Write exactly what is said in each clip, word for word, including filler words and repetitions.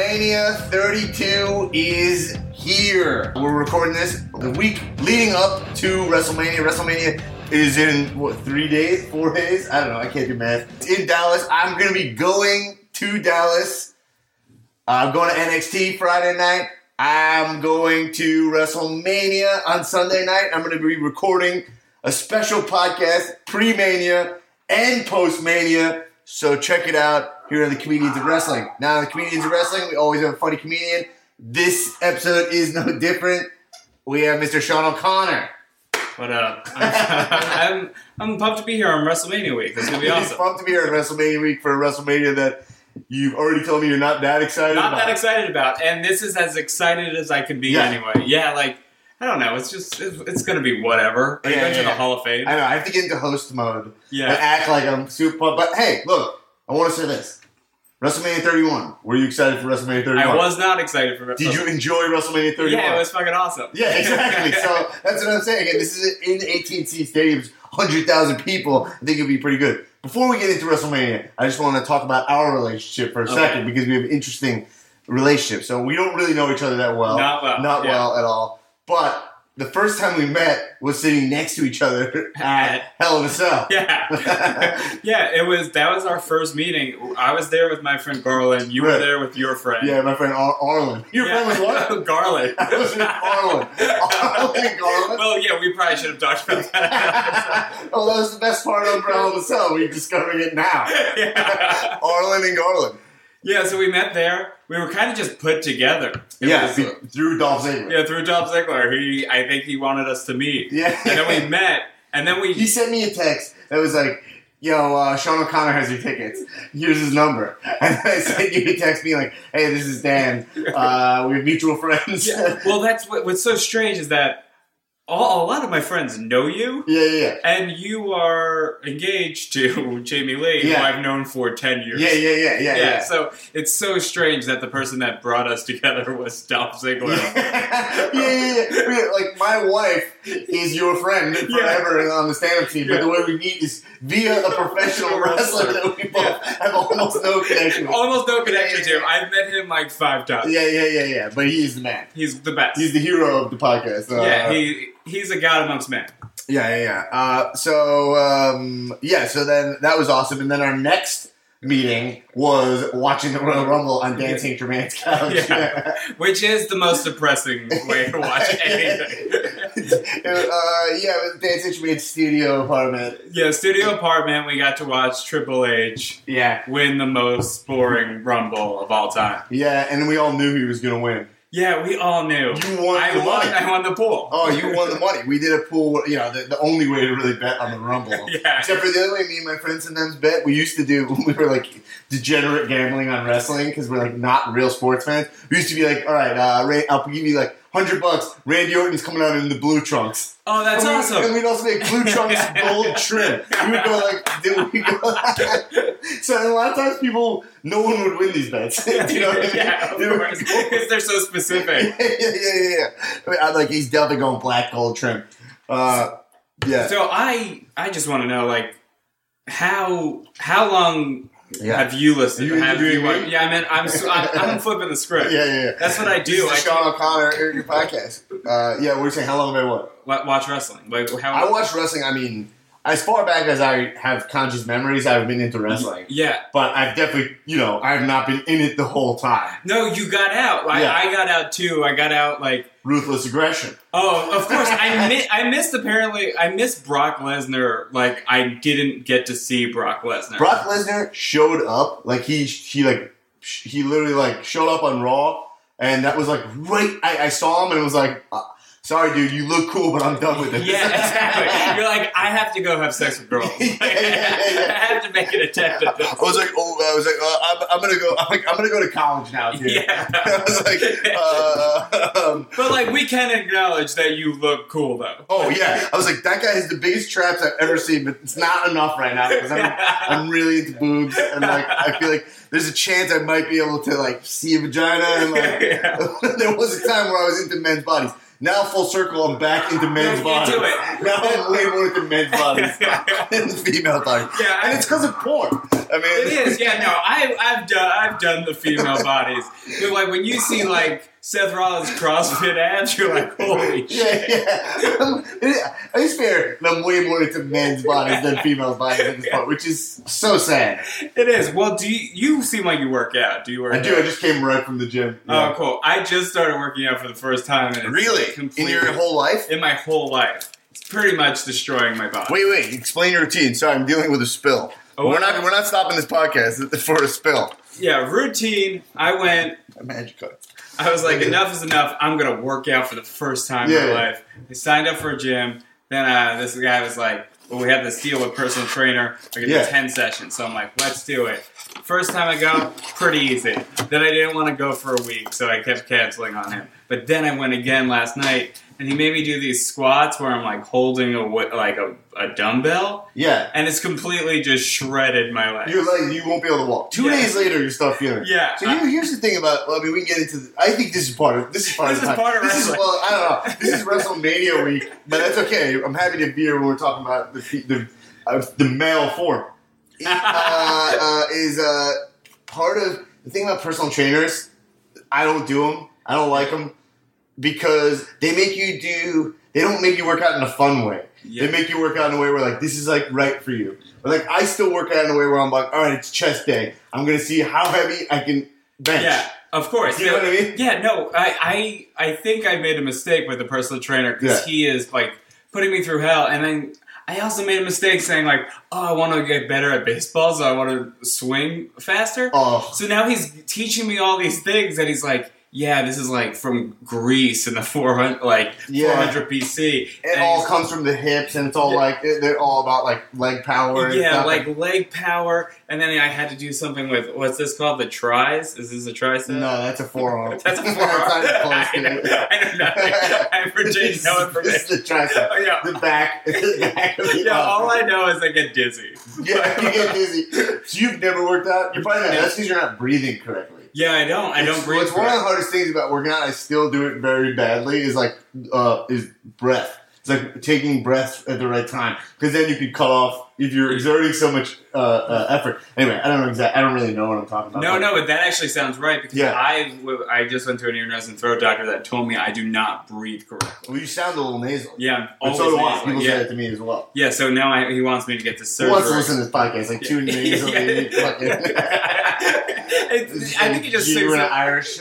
WrestleMania thirty-two is here. We're recording this the week leading up to WrestleMania. WrestleMania is in, what, three days? Four days? I don't know. I can't do math. It's in Dallas. I'm going to be going to Dallas. I'm going to N X T Friday night. I'm going to WrestleMania on Sunday night. I'm going to be recording a special podcast pre-Mania and post-Mania. So check it out here on the Comedians of Wrestling. Now, on the Comedians of Wrestling, we always have a funny comedian. This episode is no different. We have Mister Sean O'Connor. What up? I'm, I'm, I'm pumped to be here on WrestleMania week. It's going to be awesome. He's pumped to be here on WrestleMania week for a WrestleMania that you've already told me you're not that excited not about. Not that excited about. And this is as excited as I can be yeah. anyway. Yeah, like, I don't know. It's just, it's, it's going to be whatever. Are you yeah, going yeah, to the yeah. Hall of Fame? I know. I have to get into host mode yeah. and act like I'm super pumped. But hey, look, I want to say this. WrestleMania thirty-one. Were you excited for WrestleMania thirty-one? I was not excited for WrestleMania. Did you enjoy WrestleMania thirty-one? Yeah, it was fucking awesome. Yeah, exactly. So that's what I'm saying. Again, this is in A T and T Stadium's one hundred thousand people. I think it'll be pretty good. Before we get into WrestleMania, I just want to talk about our relationship for a okay. second because we have an interesting relationship. So we don't really know each other that well. Not well. Not yeah. well at all. But the first time we met was sitting next to each other at Hell in a Cell. Yeah. yeah, it was, that was our first meeting. I was there with my friend Garland. You right. were there with your friend. Yeah, my friend Ar- Arlen. Your yeah. friend was what? Garland. I was with Arlen. Arlen and Garland? Well, yeah, we probably should have talked about that. Oh, that was the best part of Hell in a Cell. We're discovering it now. Yeah. Arlen and Garland. Yeah, so we met there. We were kind of just put together. It yeah, was, be, through Dolph Ziggler. Yeah, through Dolph Ziggler. He, I think he wanted us to meet. Yeah. And then we met, and then we... He sent me a text that was like, yo, uh, Sean O'Connor has your tickets. Here's his number. And I sent you a text being like, hey, this is Dan. Uh, we have mutual friends. Yeah. Well, that's what, what's so strange is that All, a lot of my friends know you. Yeah, yeah, yeah. And you are engaged to Jamie Lee, yeah. who I've known for ten years. Yeah, yeah, yeah, yeah, yeah. Yeah, so it's so strange that the person that brought us together was Dolph Ziggler. yeah, yeah, yeah, yeah. Like, my wife is your friend forever yeah. on the stand-up team, but yeah. the way we meet is via a professional wrestler that we both yeah. have almost no connection with. Almost no connection to. I've met him like five times. Yeah, yeah, yeah, yeah. But he's the man. He's the best. He's the hero of the podcast. Uh, yeah, he... He's a god amongst men. Yeah, yeah, yeah. Uh, so, um, yeah, so then that was awesome. And then our next meeting was watching the Royal Rumble on Dan Saint Germain's couch. Yeah. Which is the most depressing way to watch anything. uh, yeah, it was Dan Saint Germain's studio apartment. Yeah, studio apartment. We got to watch Triple H yeah. win the most boring Rumble of all time. Yeah, and we all knew he was going to win. Yeah, we all knew. You won I the won, money. I won the pool. Oh, you won the money. We did a pool, you know, the, the only way to really bet on the Rumble. Yeah. Except for the other way me and my friends sometimes bet. We used to do, when we were like degenerate gambling on wrestling, because we're like not real sports fans. We used to be like, all right, uh, Ray, I'll give you like one hundred bucks. Randy Orton's coming out in the blue trunks. Oh, that's and awesome. And we'd also make blue trunks gold trim. We would go like, did we go So a lot of times people, no one would win these bets. You know what I mean? Yeah, of course. Because they're so specific. yeah, yeah, yeah, yeah. I mean, I'm like, he's definitely going black gold trim. Uh, yeah. So I, I just want to know, like, how, how long... Yeah. Have you listened? You have you? me? Yeah, I mean, I'm, I'm I'm flipping the script. Yeah, yeah, yeah. That's what I do. This is I Sean O'Connor, your podcast. Uh, yeah, what are you saying? How long have I what? Watch wrestling. Like how? I watch wrestling. I mean, as far back as I have conscious memories, I've been into wrestling. Yeah, but I've definitely, you know, I've not been in it the whole time. No, you got out. I, yeah. I got out too. I got out like ruthless aggression. Oh, of course. I mi- I missed apparently. I missed Brock Lesnar. Like I didn't get to see Brock Lesnar. Brock Lesnar showed up. Like he he like he literally like showed up on Raw, and that was like right. I, I saw him and it was like. Uh, Sorry, dude, you look cool, but I'm done with it. Yeah, exactly. You're like, I have to go have sex with girls. yeah, yeah, yeah, yeah. I have to make an attempt at this. I was like, oh, I was like, uh, I'm, I'm gonna go. I'm, like, I'm gonna go to college now, dude. Yeah. I was like, uh, um, but like, we can acknowledge that you look cool, though. Oh yeah, I was like, that guy has the biggest traps I've ever seen, but it's not enough right now because I'm, I'm really into boobs, and like, I feel like there's a chance I might be able to like see a vagina, and like, yeah. There was a time where I was into men's bodies. Now, full circle, I'm back into men's bodies. Do it. Now I'm way more into men's bodies than female bodies. Yeah, and it's because of porn. I mean, It is, yeah. No, I, I've done, I've done the female bodies, but like when you see like Seth Rollins CrossFit abs, you're like, holy shit. Yeah, yeah. I swear, I'm way more into men's bodies than females' bodies at this point, which is so sad. It is. Well, do you, you seem like you work out? Do you work? I out? do. I just came right from the gym. Yeah. Oh, cool. I just started working out for the first time. And it's Really? In your whole life? In my whole life. It's pretty much destroying my body. Wait, wait. Explain your routine. Sorry, I'm dealing with a spill. Oh, we're not. We're not stopping this podcast for a spill. Yeah, routine. I went. A magic card. I was like, enough is enough. I'm gonna work out for the first time Yeah, in my yeah. life. I signed up for a gym. Then uh, this guy was like, well, we have this deal with personal trainer. I can Yeah. do ten sessions. So I'm like, let's do it. First time I go, pretty easy. Then I didn't want to go for a week, so I kept canceling on him. But then I went again last night, and he made me do these squats where I'm like holding a wa- like a, a dumbbell, Yeah. and it's completely just shredded my legs. You're like you won't be able to walk. Two Yeah. days later, you start feeling it. Yeah. So you, here's the thing about. Well, I mean, we can get into. The, I think this is part of. This is part This of. The is time. part of This is wrestling. well. I don't know. This is WrestleMania week, but that's okay. I'm happy to be here when we're talking about the the uh, the male form. uh, uh, is uh, part of the thing about personal trainers. I don't do them. I don't like them because they make you do. They don't make you work out in a fun way. Yeah. They make you work out in a way where like this is like right for you. But like I still work out in a way where I'm like, all right, it's chest day. I'm gonna see how heavy I can bench. Yeah, of course. You know what I mean? Yeah, no, I, I, I think I made a mistake with the personal trainer because Yeah. he is like putting me through hell, and then I also made a mistake saying like, oh, I want to get better at baseball, so I want to swing faster. Oh. So now he's teaching me all these things, and he's like, yeah, this is like from Greece in the four hundred, like Yeah. four hundred B C. It And all he's- comes from the hips, and it's all Yeah. like they're all about like leg power. And Yeah, stuff. like leg power, and then I had to do something with what's this called? The tris? Is this a tricep? no, that's a forearm. That's a forearm. That's not close I to know, it. I know nothing. I Virginia This is- no This is information. the tricep. Oh, yeah. The back. The back of the Yeah, arm. all I know is I get dizzy. Yeah, you get dizzy. So you've never worked out? You're probably not. No. That's because you're not breathing correctly. Yeah, I don't. I don't It's- breathe. It's one of the correctly. hardest things about working out. I still do it very badly. Is like uh, is breath. It's like taking breaths at the right time because then you could cut off if you're exerting so much uh, uh, effort. Anyway, I don't know exactly. I don't really know what I'm talking about. No, but- no, but that actually sounds right because Yeah. I, I just went to an ear, nose, and throat doctor that told me I do not breathe correctly. Well, you sound a little nasal. Yeah, I'm But always so do I. nasal. People yeah. say that to me as well. Yeah, so now I, he wants me to get to Who surgery. wants to listen to this podcast? Like two Yeah. nasally Yeah. fucking. It's- I think he just you sings and it. Irish.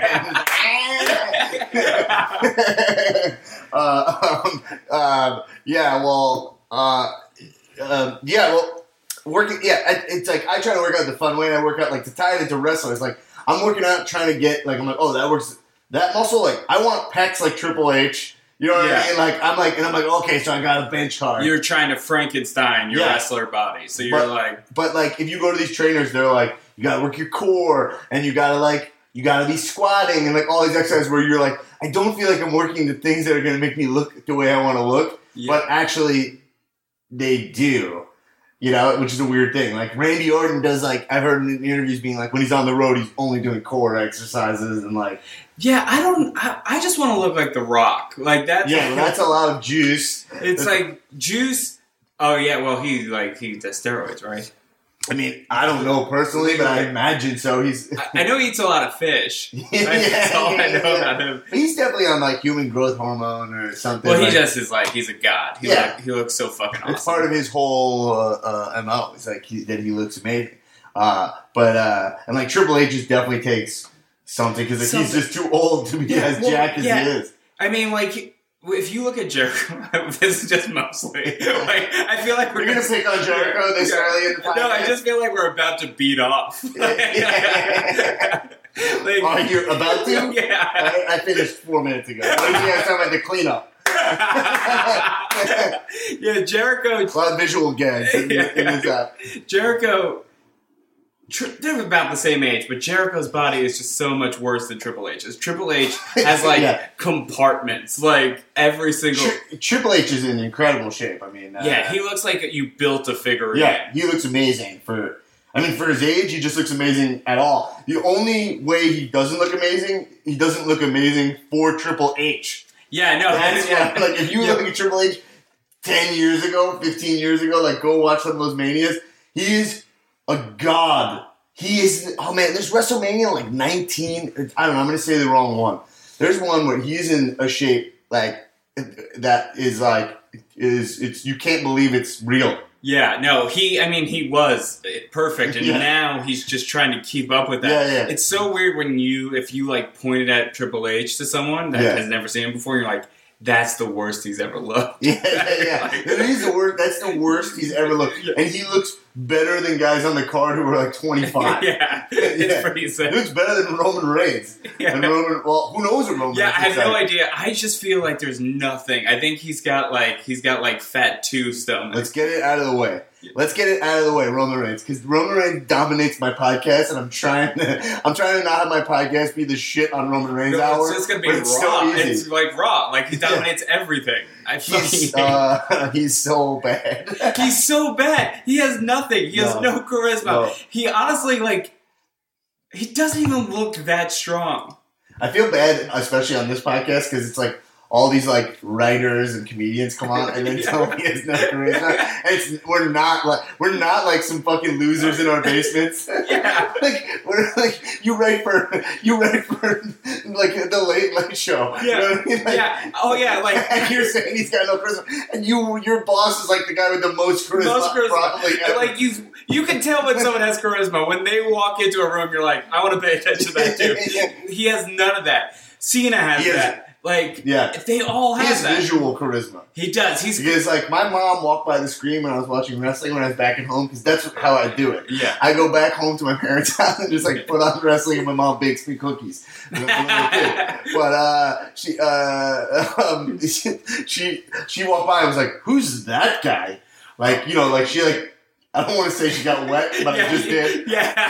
uh, um, uh, yeah, well, uh, uh, yeah, well, working, yeah, I, it's like I try to work out the fun way, and I work out like to tie it into wrestling. It's like I'm working out trying to get like I'm like, oh, that works. That muscle, like I want pecs like Triple H. You know what Yeah. I mean? Like I'm like, and I'm like, okay, so I got a bench hard. You're trying to Frankenstein your Yeah. wrestler body. So you're But- like, But like, if you go to these trainers, they're like, you gotta work your core, and you gotta like, you gotta be squatting, and like all these exercises where you're like, I don't feel like I'm working the things that are gonna make me look the way I want to look, yeah. but actually, they do. You know, which is a weird thing. Like Randy Orton does, like I've heard in interviews being like, when he's on the road, he's only doing core exercises, and like, yeah, I don't, I, I just want to look like The Rock. Like that's, yeah, well, that's a lot of juice. it's like Juice. Oh yeah, well he like he does steroids, right? I mean, I don't know personally, but I imagine so. He's I, I know he eats a lot of fish. Yeah, That's all I know yeah. about him. He's definitely on like human growth hormone or something. Well, he like, just is like he's a god. He Yeah. like, he looks so fucking awesome. It's part of his whole uh, uh, M O. It's like he, that he looks amazing. Uh, but uh, and like Triple H just definitely takes something because like, he's Something. just too old to be Yeah, as well, jacked as yeah. he is. I mean, like if you look at Jericho, this is just mostly like I feel like we're We're gonna pick on Jericho this Yeah. early in the podcast. No, I just feel like we're about to beat off. Yeah. Like, Are you about to? Yeah. I, I finished four minutes ago. What did you guys talking about the cleanup? Yeah, Jericho. A lot of visual gags in, in this app. Jericho. Tr- they're about the same age, but Jericho's body is just so much worse than Triple H's. Triple H has like Yeah. compartments, like every single. Tri- Triple H is in incredible shape. I mean, uh, Yeah, he looks like you built a figure. Yeah, he looks amazing for. I mean, for his age, he just looks amazing at all. The only way he doesn't look amazing, he doesn't look amazing for Triple H. Yeah, no, That's that's why, like, if you Yeah. look at Triple H ten years ago, fifteen years ago, like, go watch some of those Manias. He's a god. He is. Oh man, there's WrestleMania like nineteen. I don't know. I'm gonna say the wrong one. There's one where he's in a shape like that is like is it's you can't believe it's real. Yeah, no, he, I mean, he was perfect, and Yeah. now he's just trying to keep up with that. Yeah, yeah. It's so weird when you, if you, like, pointed at Triple H to someone that Yeah. has never seen him before, you're like, that's the worst he's ever looked. Yeah, yeah, yeah. That is the worst. That's the worst he's ever looked, Yeah. and he looks better than guys on the card who are like twenty-five. yeah, it's Yeah. pretty He sick. looks better than Roman Reigns. Yeah. And Roman, well, who knows what Roman Yeah, I Reigns have looks no like. idea. I just feel like there's nothing. I think he's got, like, he's got, like, fat two stomach. Let's get it out of the way. Let's get it out of the way, Roman Reigns, because Roman Reigns dominates my podcast, and I'm trying to, I'm trying to not have my podcast be the shit on Roman Reigns No, hour. it's just gonna be but it's raw. so easy. It's like raw. Like he Yeah. dominates everything. I He's, fucking uh, he's so bad. He's so bad. He has nothing. He has No. no charisma. No. He honestly, like, he doesn't even look that strong. I feel bad, especially on this podcast, because it's like all these like writers and comedians come on and then Yeah. tell me it's no charisma. And it's we're not like we're not like some fucking losers in our basements. Yeah. like we're like you write for you write for like the Late Late Show. You Yeah. know what I mean? Like, Yeah. Oh, yeah, like- and you're saying he's got no charisma, and you your boss is like the guy with the most charisma. Most charisma. Probably And, ever. like, you you can tell when someone has charisma. When they walk into a room, you're like, I want to pay attention to that dude. Yeah. He has none of that. Cena has He has- that. Like, Yeah. they all he have has that. visual charisma. He does. He's Because like my mom walked by the screen when I was watching wrestling when I was back at home, because that's how I do it. yeah. I go back home to my parents' house and just like put on wrestling, and my mom bakes me cookies. When I'm a little kid. But uh, she uh, um, she, she she walked by and was like, "Who's that guy?" Like you know, like she like I don't want to say she got wet, but yeah, I just did.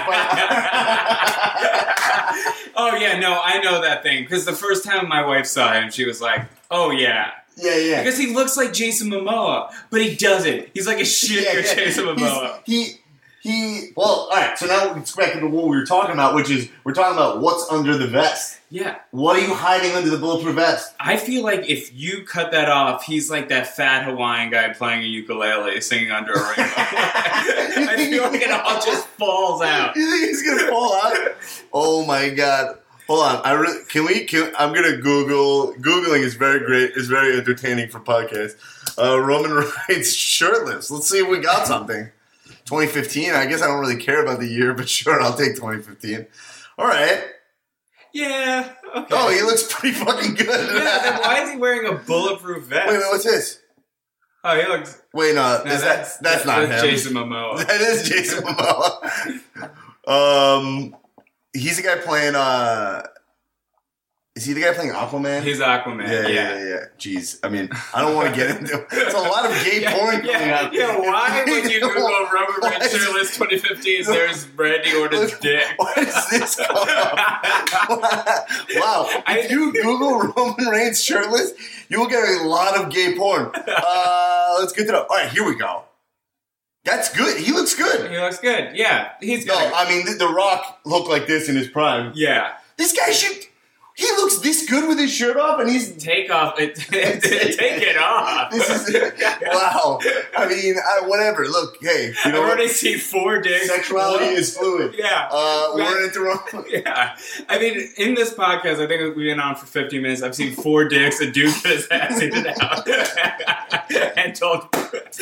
Yeah. Oh yeah, no, I know that thing because the first time my wife saw him, she was like, "Oh yeah," Yeah, yeah. because he looks like Jason Momoa, but he doesn't. He's like a shittier Yeah, yeah. Jason Momoa. He's- He he. Well, all right. So now it's back to what we were talking about, which is we're talking about what's under the vest. Yeah, What are you hiding under the bulletproof vest? I feel like if you cut that off, he's like that fat Hawaiian guy playing a ukulele, singing under a rainbow. I feel like it all just falls out. You think he's gonna fall out? Oh my god! Hold on. I really can we? Can, I'm gonna Google. Googling is very great. Is very entertaining for podcasts. Uh, Roman Reigns shirtless. Let's see if we got something. twenty fifteen. I guess I don't really care about the year, but sure, I'll take twenty fifteen. All right. Yeah. Okay. Oh, he looks pretty fucking good. Yeah. Then why is he wearing a bulletproof vest? Wait, wait, what's this? Oh, he looks. Wait, no, No, is that, that's not him. Jason Momoa. That is Jason Momoa. um, he's the guy playing. Uh, is he the guy playing Aquaman? He's Aquaman. yeah, Yeah. yeah, yeah, yeah. Jeez, I mean, I don't want to get into. It's a lot of gay Yeah, porn coming yeah, out. yeah, why would you Google Robert Why Reigns is- shirtless twenty fifteen? There's Randy Orton's Look, dick. Why does this come up? Wow! If you Google Roman Reigns shirtless, you will get a lot of gay porn. Uh, let's get to it. All right, here we go. That's good. He looks good. He looks good. Yeah, he's No, good. I mean, the, the Rock looked like this in his prime. Yeah, This guy should. He looks this good with his shirt off, and he's. take off. It, take it off. This is wow. I mean, I, whatever. Look, hey, you know I've already what? seen four dicks. Sexuality One- is fluid. Yeah. Uh, Right. we're into. Yeah, I mean, in this podcast, I think we've been on for fifteen minutes. I've seen four dicks, a dude get his ass eaten out, and told. This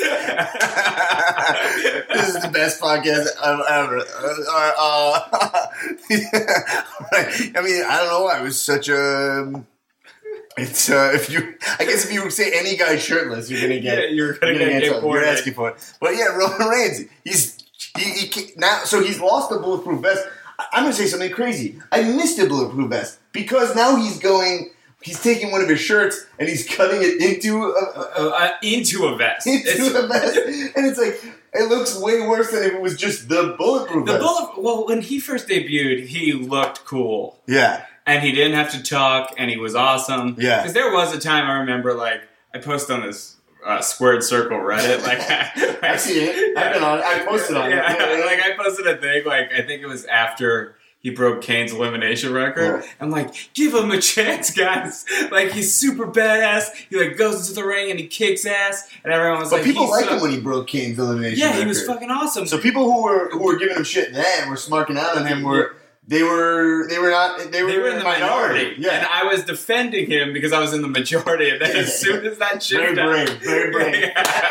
is the best podcast I've ever. Uh, uh, I mean, I don't know why it was such a. It's uh, if you, I guess if you say any guy shirtless, you're gonna get. Yeah, you're gonna you're get gay something. porn. You're asking for it, but yeah, Roman Reigns, he's he, he can't- now, so he's lost the bulletproof vest. I- I'm gonna say something crazy. I missed the bulletproof vest because now he's going. He's taking one of his shirts and he's cutting it into a, a, Uh, uh, into a vest. into It's- a vest, and it's like it looks way worse than if it was just the bulletproof The vest. bullet. Well, when he first debuted, he looked cool, yeah, and he didn't have to talk, and he was awesome. Yeah. because there was a time I remember, like I posted on this uh, Squared Circle Reddit, like I see it. I've been on. I posted on yeah, it. Yeah, yeah. like I posted a thing, like I think it was after he broke Kane's elimination record. Yeah. I'm like, give him a chance, guys. Like, he's super badass. He, like, goes into the ring and he kicks ass. And everyone was but like, people he's liked so- him when he broke Kane's elimination Yeah, record. he was fucking awesome. So people who were who were giving him shit then were smarking out on him were they were they were not they were, They were in the minority. Yeah. And I was defending him because I was in the majority. And then as soon as that shit Very done- brave, very brave.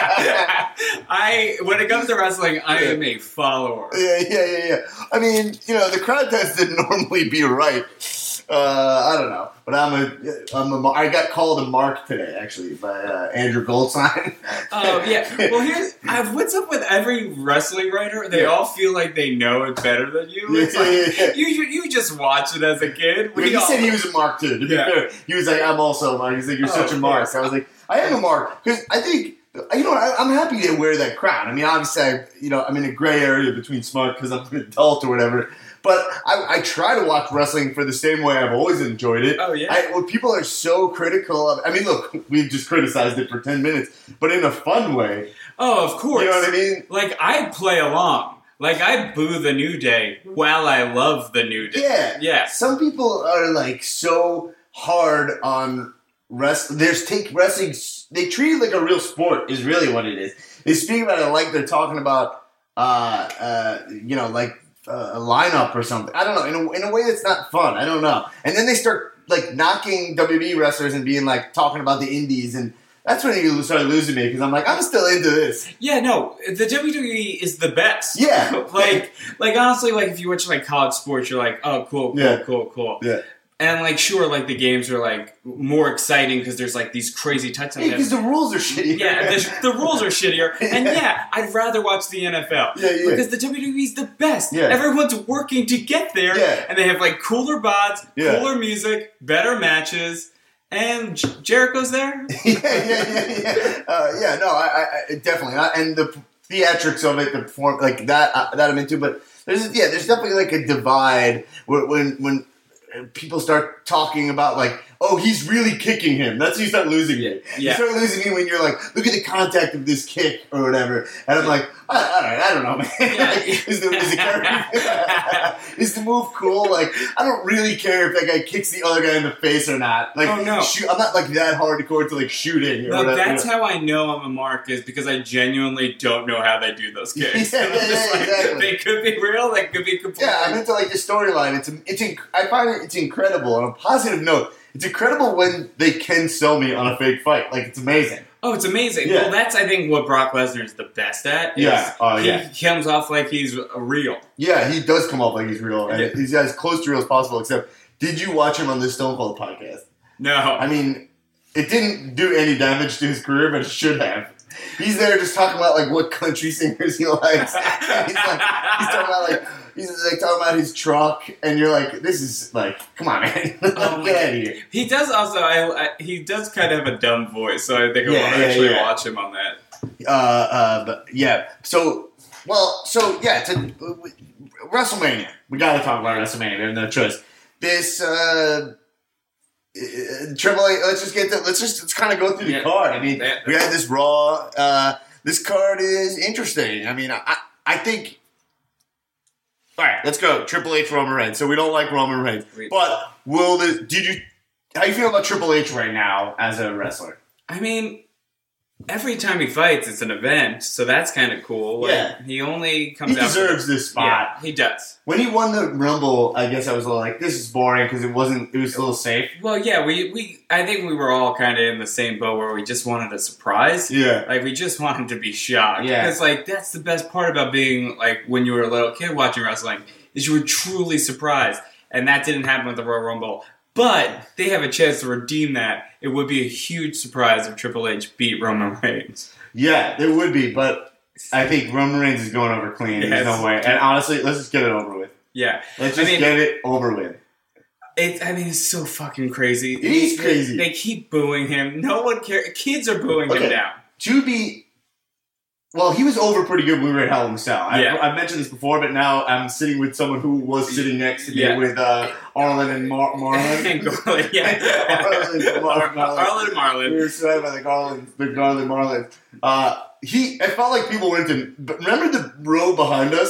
I, when it comes to wrestling, I am a follower. Yeah, yeah, yeah, yeah. I mean, you know, the crowd tends to normally be right. Uh, I don't know, but I'm a, I'm a, I got called a mark today, actually, by uh, Andrew Goldstein. Oh yeah. Well, here's I've, what's up with every wrestling writer? They Yeah. all feel like they know it better than you. Yeah, It's like, yeah, yeah. you, you you just watch it as a kid. But We he all- said he was a mark too. To be Yeah. fair, he was like, "I'm also a mark." He's like, "You're Oh, such a of mark." course. I was like, "I am a mark," because I think you know I, I'm happy to wear that crown. I mean, obviously, I, you know, I'm in a gray area between smart because I'm an adult or whatever. But I, I try to watch wrestling for the same way I've always enjoyed it. Oh yeah. I, when people are so critical of, I mean, look, we've just criticized it for ten minutes, but in a fun way. oh, of course. You know what I mean? Like I play along. Like I boo the New Day while I love the New Day. Yeah. Yeah. Some people are like so hard on wrestling. There's take wrestling. They treat it like a real sport. Is really what it is. They speak about it like they're talking about, uh, uh, you know, like uh, a lineup or something. I don't know. In a, in a way that's not fun. I don't know. And then they start like knocking W W E wrestlers and being like talking about the indies, and that's when you start losing me because I'm like, I'm still into this. Yeah, no, the W W E is the best. Yeah. like, like honestly, like if you watch like college sports, you're like, oh, cool, cool, Yeah. cool, cool. Yeah. And like, sure, like the games are like more exciting because there's like these crazy touchdowns. Because the rules are shitty. Yeah, the, the rules are shittier, and Yeah. yeah, I'd rather watch the N F L Yeah, yeah. because the W W E is the best. Yeah. Everyone's working to get there, Yeah. and they have like cooler bots, Yeah. cooler music, better matches, and J- Jericho's there. yeah, yeah, yeah, yeah. Uh, yeah, no, I, I definitely, I, and the theatrics of it, the perform like that, uh, that I'm into. But there's, yeah, there's definitely like a divide where, when when people start talking about like, oh, he's really kicking him. That's when you start losing me. You Yeah. start losing me when you're like, look at the contact of this kick or whatever, and I'm like, I, I don't, I don't know, man. Yeah. like, is the is the, character, is the move cool? Like, I don't really care if that guy kicks the other guy in the face or not. Like, Oh, no. shoot, I'm not like that hardcore to like shooting or No, whatever. that's how I know I'm a mark is because I genuinely don't know how they do those kicks. Yeah, And I'm yeah, just yeah, like, exactly. They could be real. They could be completely. Yeah, I'm into like the storyline. It's it's inc- I find it it's incredible. On a positive note, it's incredible when they can sell me on a fake fight. Like it's amazing. Oh, it's amazing. Yeah. Well, that's I think what Brock Lesnar is the best at. is Yeah. Oh, he yeah. comes off like he's real. Yeah, he does come off like he's real, and Yeah. he's as close to real as possible. Except, did you watch him on this Stone Cold podcast? No, I mean, it didn't do any damage to his career, but it should have. He's there just talking about like what country singers he likes. he's like, he's talking about like he's like talking about his truck, and you're like, this is like, come on, man, Oh, get out of here. he does also. I, I he does kind of have a dumb voice, so I think I Yeah, want to yeah, actually yeah. watch him on that. Uh, uh, but yeah. So, well, so yeah, to uh, WrestleMania. We got to talk about WrestleMania. No choice. This uh, uh, Triple H. Let's just get the. Let's just let's kind of go through the Yeah. card. I mean, Yeah. we had this Raw. Uh, this card is interesting. I mean, I I think. All right, let's go. Triple H, Roman Reigns. So we don't like Roman Reigns, Wait. but will the? Did you? How you feel about Triple H right now as a wrestler? I mean, every time he fights, it's an event, so that's kind of cool. Like, Yeah. he only comes He out. deserves this spot. Yeah, he does. When he won the Rumble, I guess I was a little like, this is boring because it wasn't, it was a little safe. Well, yeah, we, we I think we were all kind of in the same boat where we just wanted a surprise. Yeah. Like, we just wanted to be shocked. Yeah. Because, like, that's the best part about being, like, when you were a little kid watching wrestling, is you were truly surprised. And that didn't happen with the Royal Rumble. But they have a chance to redeem that. It would be a huge surprise if Triple H beat Roman Reigns. Yeah, there would be, but I think Roman Reigns is going over clean. There's Yes. no way. And honestly, let's just get it over with. Yeah. Let's I just mean- get it over with. It, I mean, it's so fucking crazy. It is They- crazy. They keep booing him. No one cares. Kids are booing Okay. him now. To be, well, he was over pretty good when we were at Hell in a Cell. I, Yeah. I've mentioned this before, but now I'm sitting with someone who was sitting next to me Yeah. with uh, Arlen and Mar- Marlon. And Garland, yeah. Arlen and Mar- Marlon. Arlen and We Marlon. were surrounded by the Garland, the Garland Marlins. Uh, he, I felt like people went to, but remember the row behind us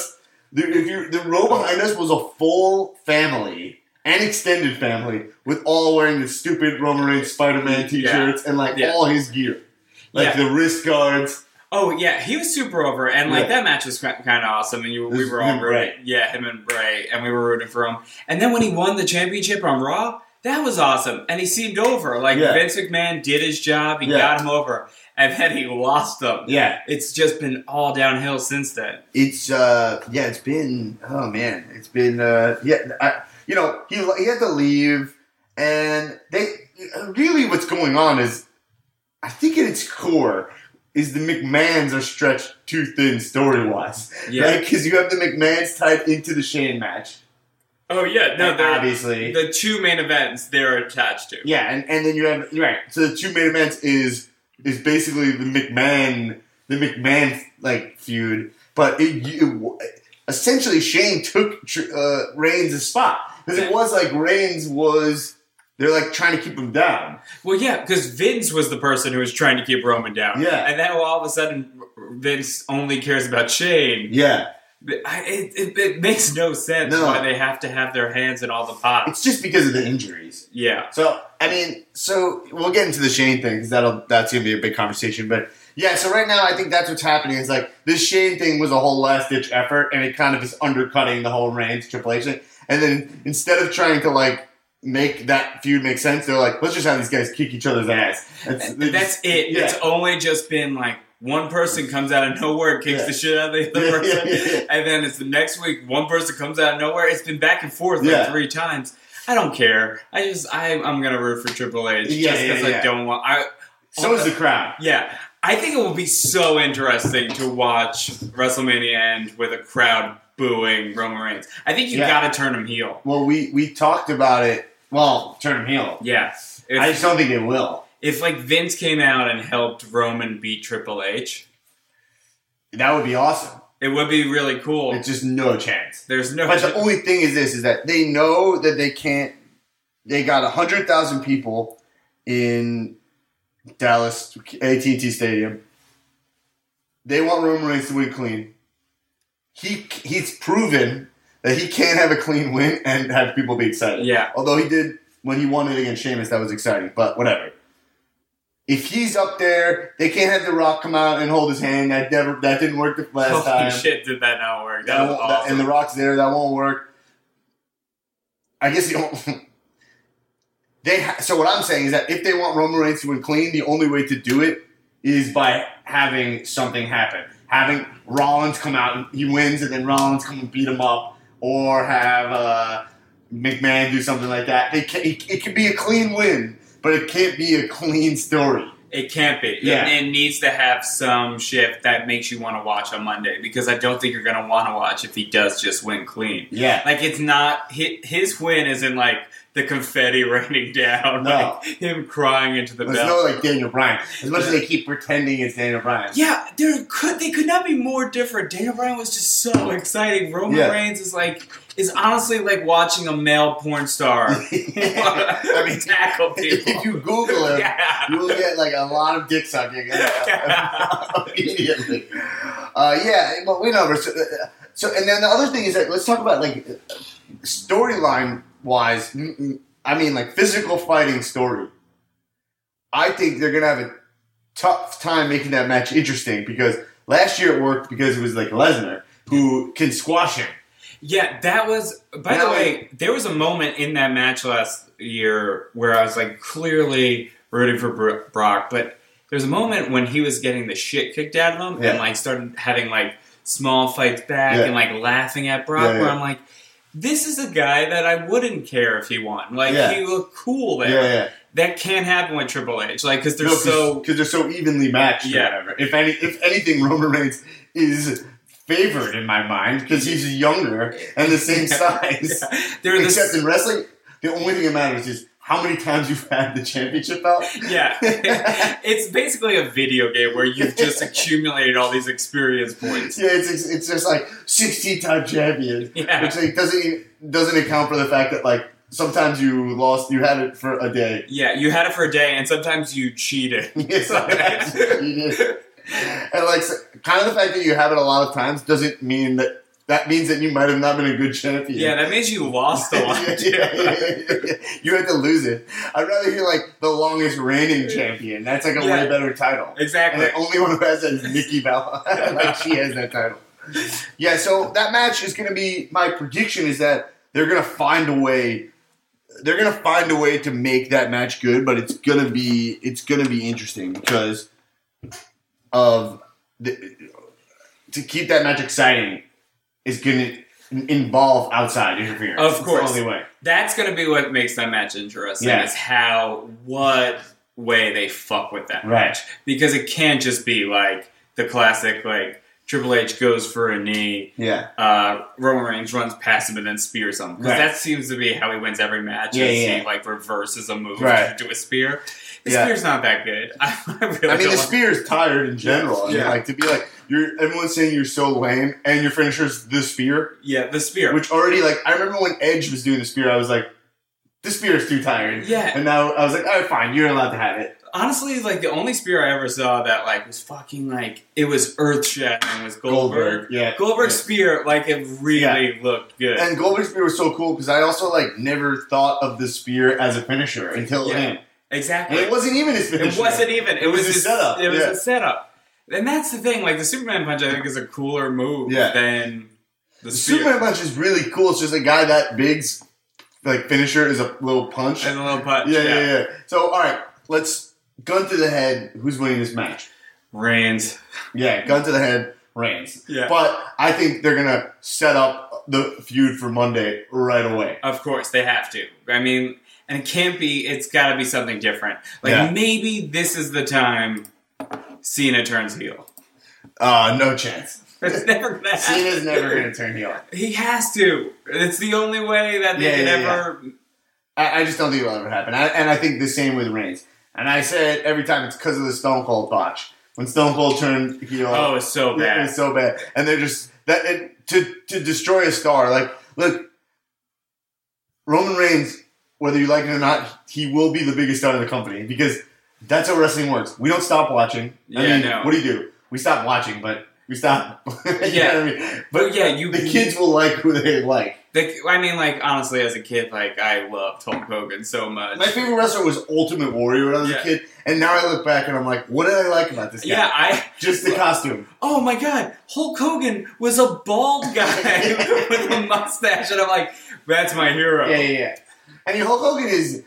The, if you, the row behind us was a full family and extended family with all wearing the stupid Roman Reigns Spider-Man t-shirts yeah. and like yeah. all his gear. Like yeah. the wrist guards. Oh, yeah, he was super over, and like yeah. that match was kind of awesome, and you, we were all rooting. Yeah, him and Bray, and we were rooting for him. And then when he won the championship on Raw, that was awesome, and he seemed over. Like, yeah. Vince McMahon did his job, he yeah. got him over, and then he lost him. Yeah. It's just been all downhill since then. It's, uh, yeah, it's been, oh man, it's been, uh, yeah, I, you know, he, he had to leave, and they, really what's going on is, I think at its core, is the McMahons are stretched too thin story-wise. Yeah. Right? Because you have the McMahons tied into the Shane match. Oh, yeah. No, they're obviously. The two main events they're attached to. Yeah, and, and then you have... Right. So the two main events is is basically the McMahon... The McMahon, like, feud. But it, it, essentially, Shane took uh, Reigns' spot. Because it was like Reigns was... They're like trying to keep him down. Well, yeah, because Vince was the person who was trying to keep Roman down. Yeah. And then all of a sudden, Vince only cares about Shane. Yeah. It, it, it makes no sense no. why they have to have their hands in all the pots. It's just because of the injuries. Yeah. So, I mean, so we'll get into the Shane thing because that'll that's going to be a big conversation. But, yeah, so right now I think that's what's happening. It's like this Shane thing was a whole last-ditch effort, and it kind of is undercutting the whole Reigns Triple H thing. And then instead of trying to, like, make that feud make sense, they're like, let's just have these guys kick each other's ass. That's, that's it. Yeah. It's only just been like one person comes out of nowhere, kicks yeah. the shit out of the other yeah, person, yeah, yeah, yeah. and then it's the next week one person comes out of nowhere. It's been back and forth like yeah. three times. I don't care. I just I I'm gonna root for Triple H yeah, just because yeah, yeah. I don't want. I so is the crowd. Yeah. I think it will be so interesting to watch WrestleMania end with a crowd booing Roman Reigns. I think you yeah. got to turn him heel. Well, we we talked about it. Well, turn him heel. Yeah. If, I just don't think it will. If, like, Vince came out and helped Roman beat Triple H... That would be awesome. It would be really cool. It's just no chance. There's no But chance. the only thing is this, is that they know that they can't... They got one hundred thousand people in Dallas A T and T Stadium. They want Roman Reigns to win clean. He He's proven... that he can't have a clean win and have people be excited. Yeah. Although he did, when he won it against Sheamus, that was exciting. But whatever. If he's up there, they can't have The Rock come out and hold his hand. That never, that didn't work the last Holy time. shit, did that not work? That, that was awesome. And The Rock's there. That won't work. I guess the only... They ha- so what I'm saying is that if they want Roman Reigns to win clean, the only way to do it is by having something happen. Having Rollins come out and he wins, and then Rollins come and beat him up. Or have uh, McMahon do something like that. They can, it, it can be a clean win, but it can't be a clean story. It can't be. Yeah. It, it needs to have some shift that makes you want to watch on Monday, because I don't think you're going to want to watch if he does just win clean. Yeah. Like, it's not... His win isn't like the confetti raining down, no. like him crying into the bell. It's not like Daniel Bryan. As much as they keep pretending it's Daniel Bryan. Yeah, there could they could not be more different. Daniel Bryan was just so exciting. Roman yeah. Reigns is like is honestly like watching a male porn star. I mean, tackle people. If you Google him, yeah. you will get like a lot of dick sucking immediately. Uh, yeah, but we know. So, so, and then the other thing is that let's talk about like storyline. Wise, I mean, like physical fighting story. I think they're gonna have a tough time making that match interesting because last year it worked because it was like Lesnar who can squash him. Yeah, that was. By now, the way, there was a moment in that match last year where I was like clearly rooting for Brock, but there's a moment when he was getting the shit kicked out of him yeah. and like started having like small fights back yeah. and like laughing at Brock, yeah, yeah. where I'm like. This is a guy that I wouldn't care if he won. Like, yeah. he looked cool there. Yeah, yeah. That can't happen with Triple H. Like, because they're no, so... Because they're so evenly matched yeah. or whatever. If, any, if anything, Roman Reigns is favored in my mind because he's younger and the same size. yeah. Except this... in wrestling, the only thing that matters is how many times you've had the championship belt. Yeah. It's basically a video game where you've just accumulated all these experience points. Yeah, it's it's just like sixteen-time champion. Yeah. Which like, doesn't, doesn't account for the fact that, like, sometimes you lost, you had it for a day. Yeah, you had it for a day, and sometimes you cheated. Yeah, sometimes you did. And, like, so, kind of the fact that you have it a lot of times doesn't mean that that means that you might have not been a good champion. Yeah, that means you lost a lot. yeah, yeah, yeah, yeah. You had to lose it. I'd rather hear like the longest reigning champion. That's like a yeah. way better title. Exactly. And the only one who has that is Nikki Bella. Like she has that title. Yeah, so that match is going to be, my prediction is that they're going to find a way, they're going to find a way to make that match good, but it's going to be, it's going to be interesting because of, the, to keep that match exciting is going to involve outside interference. Of course. It's the only way. That's going to be what makes that match interesting, Yeah. is how, what way they fuck with that Right. match. Because it can't just be like the classic, like, Triple H goes for a knee. Yeah. Uh, Roman Reigns runs past him and then spears him. Because Right. that seems to be how he wins every match. Yeah, is yeah. He like reverses a move Right. to do a spear. The Yeah. spear's not that good. I, I really I mean, don't the like- spear is tired in general. I mean, Yeah. like to be like, you're everyone's saying you're so lame, and your finisher's the spear, Yeah, the spear. which already like I remember when Edge was doing the spear, I was like, the spear is too tired. Yeah. And now I was like, all right, fine, you're allowed to have it. Honestly, like the only spear I ever saw that like was fucking like it was earth shattering was Goldberg. yeah. Goldberg's Yeah. spear, like it really looked good. And Goldberg's spear was so cool because I also like never thought of the spear as a finisher until Yeah. him. Exactly. And it wasn't even his finisher. It wasn't even. It, It was was a his setup, It was yeah. a setup. And that's the thing. Like the Superman punch, I think is a cooler move Yeah. than the The spear. Superman punch is really cool. It's just a guy that big's like finisher is a little punch. And a little punch. Yeah, yeah, yeah. So, all right, let's gun to the head. Who's winning this match? Reigns. Yeah, gun to the head, Reigns. Yeah. But I think they're gonna set up the feud for Monday right away. Of course, they have to. I mean, and it can't be. It's got to be something different. Like Yeah. maybe this is the time Cena turns heel. Uh, no chance. It's never gonna happen. Cena's never gonna turn heel. He has to. It's the only way that they Yeah, can yeah, ever. I, I just don't think it'll ever happen. I, and I think the same with Reigns. And I say it every time. It's because of the Stone Cold botch. When Stone Cold turned heel, Oh, it's so it bad. was so bad. And they're just that it, to to destroy a star. Like, look, Roman Reigns, whether you like it or not, he will be the biggest star in the company because that's how wrestling works. We don't stop watching. I Yeah, mean, no. what do you do? We stop watching, but we stop. You know Yeah. what I mean? But But yeah, you- the kids will like who they like. The, I mean, like honestly, as a kid, like I loved Hulk Hogan so much. My favorite wrestler was Ultimate Warrior when I was Yeah. a kid, and now I look back and I'm like, what did I like about this guy? Yeah, I. Just the costume. Oh my God, Hulk Hogan was a bald guy with a mustache, and I'm like, that's my hero. Yeah, yeah, yeah. I mean, Hulk Hogan is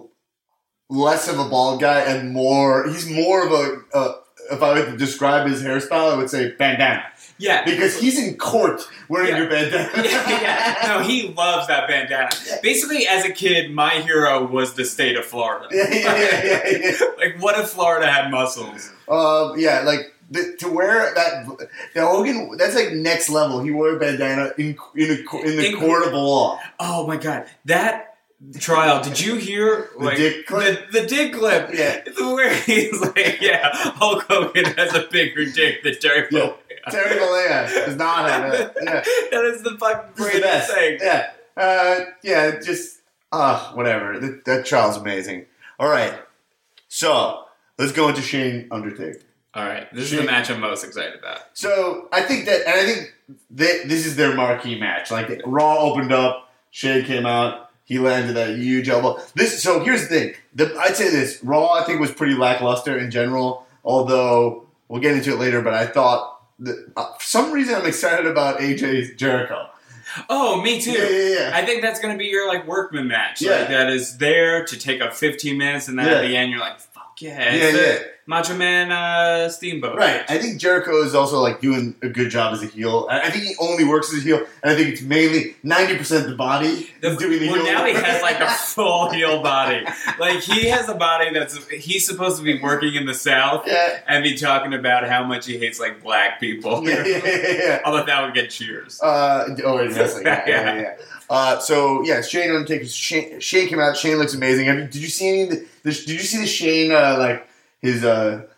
less of a bald guy and more. He's more of a. Uh, if I were to describe his hairstyle, I would say bandana. Yeah. Because he's in court wearing Yeah. your bandana. yeah, yeah. No, he loves that bandana. Basically, as a kid, my hero was the state of Florida. Yeah, yeah, yeah, yeah, yeah. Like, what if Florida had muscles? Um, yeah, like the, to wear that. The Hogan, that's like next level. He wore a bandana in in, a, in the In- court of law. Oh my God, that trial! Did you hear The like dick clip? The, the dick clip? Yeah. Where he's like, yeah, Hulk Hogan has a bigger dick than Terry Yeah. Bollea. Terry Bollea does not have it. Yeah. That is the fucking It's the greatest best. thing. Yeah. Uh, yeah, just, uh, whatever. That, that trial's amazing. All right. So, let's go into Shane Undertaker. All right, this is Shane- the match I'm most excited about. So, I think that, and I think that this is their marquee match. Like, Raw opened up, Shane came out, he landed a huge elbow. This, so here's the thing. The, I'd say this. Raw, I think, was pretty lackluster in general, although, we'll get into it later, but I thought, that, uh, for some reason, I'm excited about A J Jericho. Oh, me too. Yeah, yeah, yeah. I think that's going to be your like workman match. Yeah. Like that is there to take up fifteen minutes, and then Yeah. at the end you're like, "Fuck yeah!" It's Yeah, the yeah. Macho Man uh, Steamboat. Right. I think Jericho is also like doing a good job as a heel. I I think he only works as a heel, and I think it's mainly ninety percent the body The, is doing the well, heel. now he has like a full heel body. Like he has a body that's he's supposed to be working in the South yeah. and be talking about how much he hates like black people. Yeah, yeah, yeah, yeah. Although that would get cheers. Uh, oh, in wrestling. Yeah, yeah, Yeah. yeah. yeah. Uh, so yeah, Shane Undertaker. Shane, Shane came out. Shane looks amazing. Have you, did you see any? Of the, the, did you see the Shane uh, like his uh,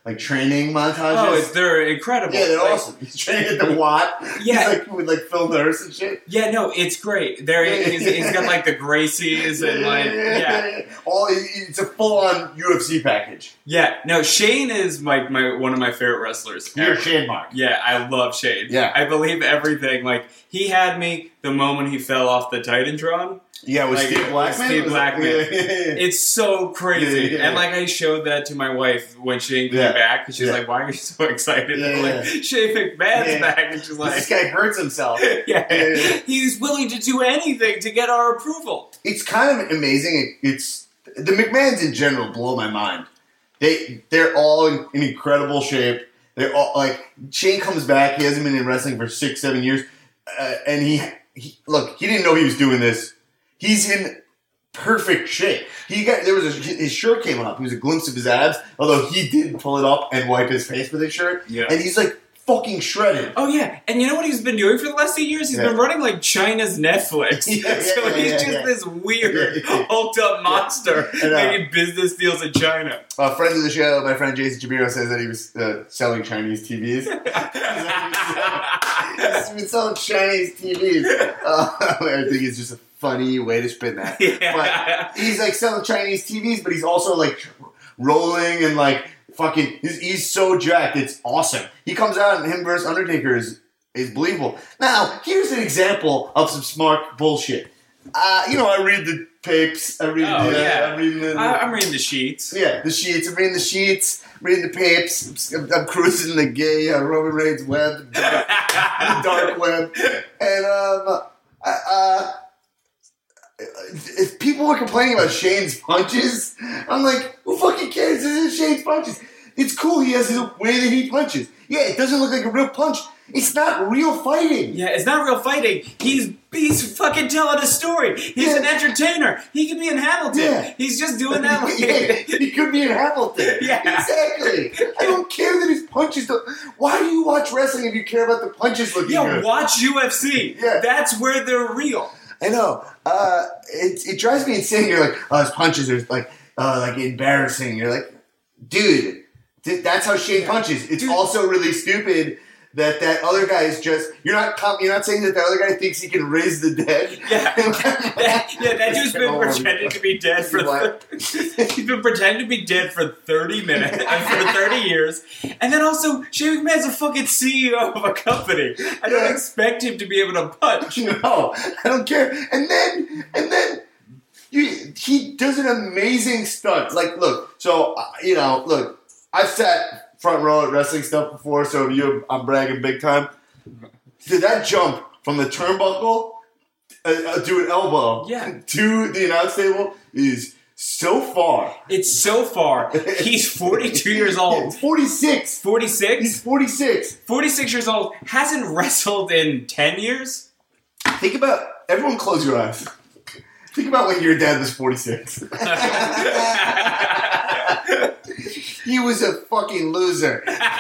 like training montages. Oh, it's, they're incredible. Yeah, they're like, awesome. He's training at the Watt. Yeah. He's like with like Phil Nurse and shit. Yeah, no, it's great. There, he's, he's got like the Gracies and like yeah, all it's a full on U F C package. yeah. No, Shane is my, my one of my favorite wrestlers. You're ever. Shane Mark. Yeah, I love Shane. Yeah. I believe everything. Like he had me the moment he fell off the Titantron. Yeah, with Like, Steve with Blackman. Steve Was it- Blackman. Yeah, yeah, yeah. It's so crazy. Yeah, yeah, And yeah. like I showed that to my wife when Shane came Yeah. back, and she's Yeah. like, "Why are you so excited?" Yeah, I'm like, yeah. Shane McMahon's Yeah. back, and she's like, This guy hurts himself. yeah. Yeah, yeah. He's willing to do anything to get our approval. It's kind of amazing. It, it's the McMahons in general blow my mind. They they're all in, in incredible shape. They're all like Shane comes back. He hasn't been in wrestling for six seven years, uh, and he, he look he didn't know he was doing this. He's in perfect shape. He got there was a, his shirt came up. It was a glimpse of his abs. Although he did pull it up and wipe his face with his shirt. Yeah. And he's like fucking shredded. Oh yeah, and you know what he's been doing for the last eight years? He's Yeah. been running like China's Netflix. Yeah, so yeah, he's yeah, just yeah. this weird, Yeah, yeah. hulked up monster And, uh, making business deals in China. Uh, friends of the show, my friend Jason Chabiro says that he was uh, selling Chinese T Vs. He's been selling Chinese T Vs. Uh, I think it's just a funny way to spin that. Yeah. But he's like selling Chinese T Vs, but he's also like rolling and like fucking. He's, he's so jacked. It's awesome. He comes out and him versus Undertaker is, is believable. Now, here's an example of some smart bullshit. Uh, you know, I read the papes. I read Oh, the. yeah. I'm reading the. I, I'm reading the sheets. Yeah, the sheets. I'm reading the sheets. I'm reading the papes. I'm, I'm cruising the gay uh, Roman Reigns web, the dark, the dark web, and um, I, uh, if people were complaining about Shane's punches, I'm like, who fucking cares? This is Shane's punches. It's cool. He has his way that he punches. Yeah, it doesn't look like a real punch. It's not real fighting. Yeah, it's not real fighting. He's he's fucking telling a story. He's Yeah. an entertainer. He could be in Hamilton. Yeah. He's just doing that. Like, Yeah, he could be in Hamilton. Yeah. Exactly. I don't care that his punches don't. Why do you watch wrestling if you care about the punches looking yeah, good? watch U F C. Yeah. That's where they're real. I know. Uh, it, it drives me insane. You're like, oh, his punches are like, uh, like embarrassing. You're like, dude, th- that's how Shane punches. It's Dude. also really stupid that that other guy is just. You're not. Com- you're not saying that the other guy thinks he can raise the dead. Yeah, that, yeah, that dude's been Oh, pretending to be dead for. What? He's been pretending to be dead for thirty minutes, uh, for thirty years, and then also Shane McMahon's a fucking C E O of a company. I don't Yeah. expect him to be able to punch. No, I don't care. And then, and then, you, he does an amazing stunt. Like, look, so uh, you know, look, I've sat front row at wrestling stuff before, so if you, I'm bragging big time. Did that jump from the turnbuckle uh, uh, to an elbow Yeah. to the announce table is so far. It's so far. He's forty-two years old. forty-six. forty-six? He's forty-six. forty-six years old. Hasn't wrestled in ten years? Think about, everyone close your eyes. Think about when your dad was forty-six. He was a fucking loser.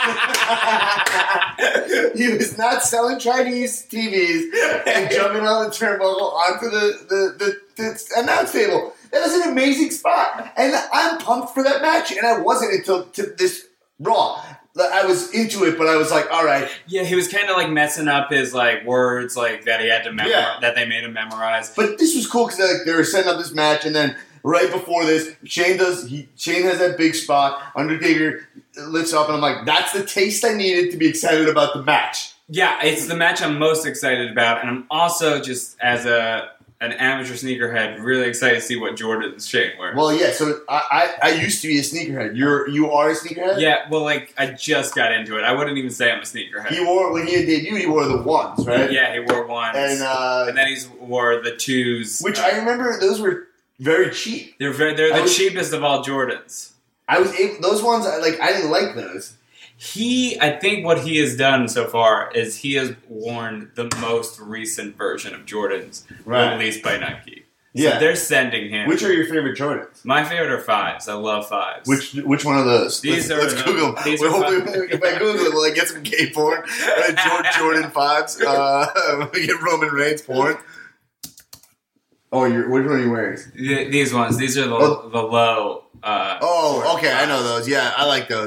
He was not selling Chinese T Vs and jumping on the turnbuckle onto the, the, the, the announce table. That was an amazing spot. And I'm pumped for that match. And I wasn't until to this Raw. I was into it, but I was like, all right. Yeah, he was kind of like messing up his like words, like that he had to memorize, Yeah. that they made him memorize. But this was cool because like, they were setting up this match, and then right before this, Shane does. He Shane has that big spot. Undertaker lifts up, and I'm like, that's the taste I needed to be excited about the match. Yeah, it's the match I'm most excited about, and I'm also just as a an amateur sneakerhead, really excited to see what Jordan's Shane wears. Well, yeah. So I, I, I used to be a sneakerhead. You're you are a sneakerhead. Yeah, well, like I just got into it. I wouldn't even say I'm a sneakerhead. He wore when he had debuted. He wore the ones, right? Yeah, he wore ones, And uh, and then he wore the twos, which uh, I remember, those were very cheap. they're very, they're I the was- cheapest of all Jordans. I was able, those ones. I like. I didn't like those. He, I think what he has done so far is he has worn the most recent version of Jordans Right. released by Nike. So Yeah. they're sending him. Which are your favorite Jordans? My favorite are fives. I love fives. Which which one of those? These let's, are let's the- Google. these Well, are hopefully, if I Google it, will I get some gay porn? Uh, Jordan, Jordan fives. Uh, we get Roman Reigns porn. Oh, you're, which one are you wearing? Th- these ones. These are the, Oh. the low. Uh, Oh, Jordan okay, I know fives. those. Yeah, I like those.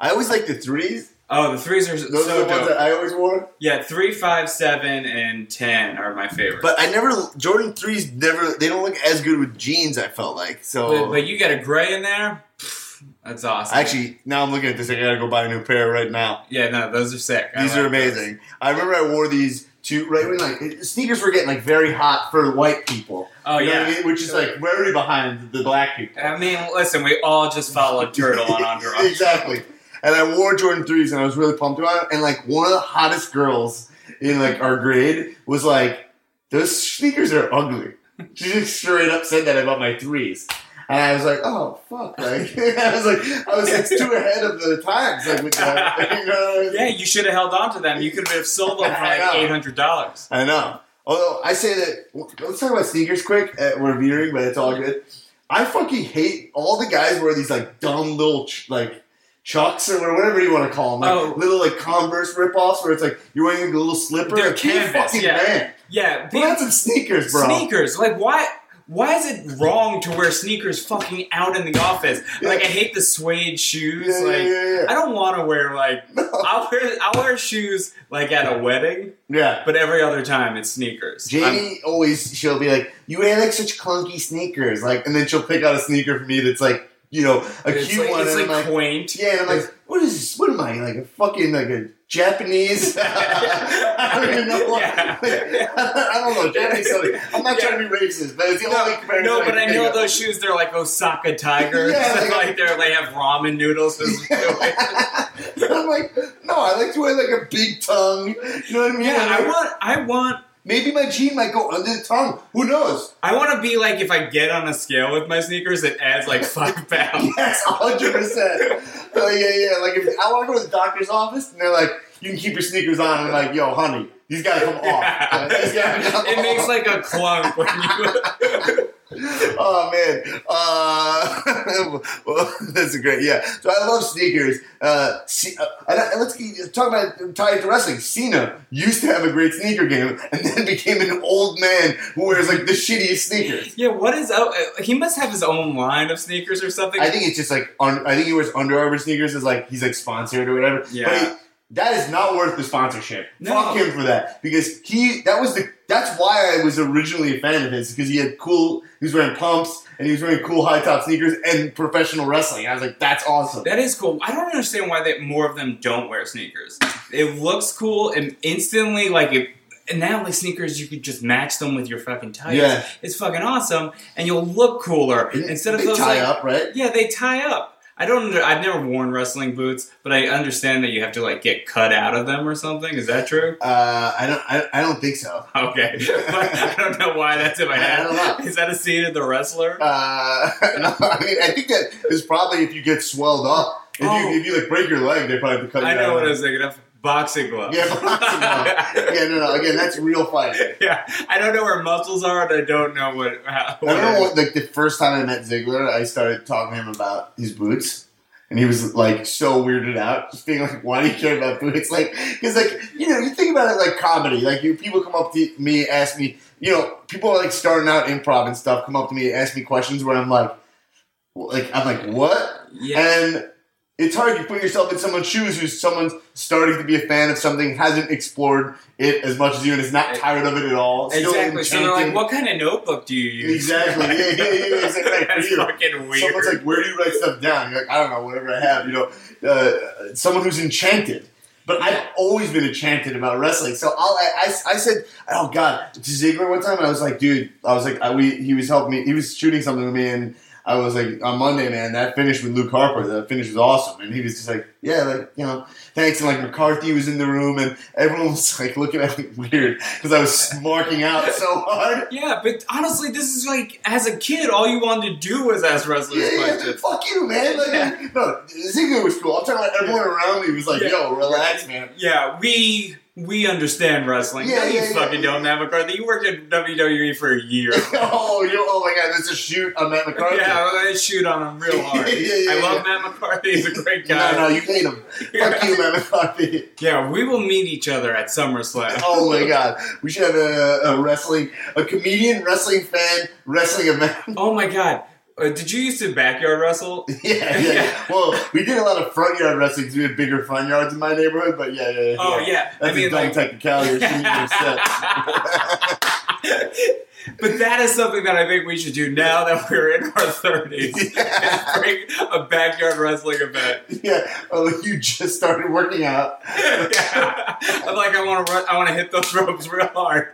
I always like the threes. Oh, the threes are Those so are the ones dope. that I always wore. Yeah, three, five, seven, and ten are my favorites. But I never Jordan threes never. They don't look as good with jeans. I felt like so. But, but you got a gray in there. That's awesome. Actually, now I'm looking at this. I gotta go buy a new pair right now. Yeah, no, those are sick. I These like are amazing. Those. I remember I wore these to right when like sneakers were getting like very hot for white people. Oh you know yeah, what I mean? Which is like very behind the black people. I mean, listen, we all just followed Turtle on Under Armour. Exactly. And I wore Jordan threes, and I was really pumped about it. And like one of the hottest girls in like our grade was like, "Those sneakers are ugly." She just straight up said that about my threes. And I was like, oh, fuck. Like, I was like, I was like too ahead of the times. Like, with that. You know? Yeah, you should have held on to them. You could have sold them for like eight hundred dollars. I know. Although, I say that, let's talk about sneakers quick. Uh, we're veering, but it's all good. I fucking hate all the guys wear these, like, dumb little, ch- like, Chucks or whatever you want to call them. Like, oh. little, like, Converse ripoffs where it's like, you're wearing like, a little slipper. They're like, canvas, fucking yeah. man. Yeah. Put on some sneakers, bro. Sneakers. Like, why... Why is it wrong to wear sneakers fucking out in the office? Yeah. Like, I hate the suede shoes. Yeah, like, yeah, yeah, yeah. I don't want to wear, like... No. I'll wear I'll wear shoes, like, at a wedding. Yeah. But every other time, it's sneakers. Jamie I'm, always, she'll be like, you wear, like, such clunky sneakers. Like, and then she'll pick out a sneaker for me that's, like, you know, a it's cute like, one. It's, and like, I'm like, quaint. yeah, and I'm like, what is this? What am I, like, a fucking, like, a Japanese? I don't even know what. Yeah. I don't know. Japanese something. I'm not Yeah. trying to be racist, but it's the No, only comparison. no, but I can know think of. those shoes. They're like Osaka Tigers. Yeah, like- like they're they have ramen noodles. I'm like, no, I like to wear like a big tongue. You know what I mean? Yeah, I Like, want. I want. maybe my jean might go under the tongue. Who knows? I want to be like if I get on a scale with my sneakers, it adds like five pounds. Yes, one hundred percent. Oh, yeah, yeah. Like, if I want to go to the doctor's office, and they're like, you can keep your sneakers on. And I'm like, yo, honey, these got to come off. Yeah. These gotta come It off. makes like a clunk when you. Oh, man. Uh, well, that's a great, yeah. So I love sneakers. Uh, C- uh, and I, let's keep- talk about, tie it to wrestling. Cena used to have a great sneaker game and then became an old man who wears, like, the shittiest sneakers. Yeah, what is? Oh, he must have his own line of sneakers or something. I think it's just, like, un- I think he wears Under Armour sneakers as, like, he's, like, sponsored or whatever. Yeah. But he, that is not worth the sponsorship. No. Fuck him for that. Because he, that was the, that's why I was originally a fan of his, because he had cool, he was wearing pumps, and he was wearing cool high-top sneakers, and professional wrestling. I was like, that's awesome. That is cool. I don't understand why they, more of them don't wear sneakers. It looks cool and instantly like it. And now like sneakers, you could just match them with your fucking tights. Yeah. It's fucking awesome, and you'll look cooler instead of they those tie like, up, right? Yeah, they tie up. I don't. Under, I've never worn wrestling boots, but I understand that you have to like get cut out of them or something. Is that true? Uh, I don't. I, I don't think so. Okay, I don't know why that's in my head. I don't know. Is that a scene of the wrestler? Uh, no, I mean, I think that is probably if you get swelled up. If Oh. you if you like break your leg, they probably have to cut you I know out. what I was thinking of. Boxing gloves. Yeah, boxing glove. Yeah, no, no. Again, that's real fighting. Yeah, I don't know where muscles are, and I don't know what. How, I remember what, like the first time I met Ziggler, I started talking to him about his boots. And he was like so weirded out, just being like, "Why do you care about boots?" Like, because like you know, you think about it like comedy. Like, you people come up to me, ask me, you know, people are like starting out improv and stuff, come up to me, ask me questions where I'm like, like I'm like, what? Yeah. And it's hard. You put yourself in someone's shoes who's someone's starting to be a fan of something, hasn't explored it as much as you, and is not tired of it at all. Still Exactly. So they're like, enchanted. "What kind of notebook do you use?" Exactly. Yeah, yeah, yeah. Exactly. That's You know, fucking weird. Someone's like, where do you write stuff down? You're like, I don't know, whatever I have, you know. Uh, someone who's enchanted. But I've always been enchanted about wrestling. So I'll, I, I, I said, oh, God, to Ziggler one time, and I was like, dude, I was like, I, we, he was helping me, he was shooting something with me, and I was like, on Monday, man, that finish with Luke Harper, that finish was awesome. And he was just like, yeah, like, you know, thanks. And like McCarthy was in the room, and everyone was like looking at me weird because I was marking out so hard. Yeah, but honestly, this is like, as a kid, all you wanted to do was ask wrestlers Yeah, yeah, questions. fuck you, man. Like, Yeah. no, Ziggler was cool. I'm talking about everyone around me was like, Yeah. yo, relax, man. Yeah, we we understand wrestling. Yeah, no, you yeah, yeah, fucking yeah. don't, Matt McCarthy. You worked at W W E for a year. oh, you oh my God, that's a shoot on Matt McCarthy. Yeah, I shoot on him real hard. Yeah, yeah, I yeah, love yeah. Matt McCarthy. He's a great guy. No, no, you hate him. Fuck you, Matt McCarthy. Yeah, we will meet each other at SummerSlam. Oh my God, we should have a, a wrestling, a comedian, wrestling fan, wrestling event. Oh my god. Uh, did you used to backyard wrestle? Yeah, yeah, yeah. Well, we did a lot of front yard wrestling because we had bigger front yards in my neighborhood, but yeah, yeah, yeah. Oh, yeah. That's I mean, a dumb like... technicality. But that is something that I think we should do now that we're in our thirties. Yeah. Bring a backyard wrestling event. Yeah, well, you just started working out. Yeah. I'm like, I want to run, I want to hit those ropes real hard.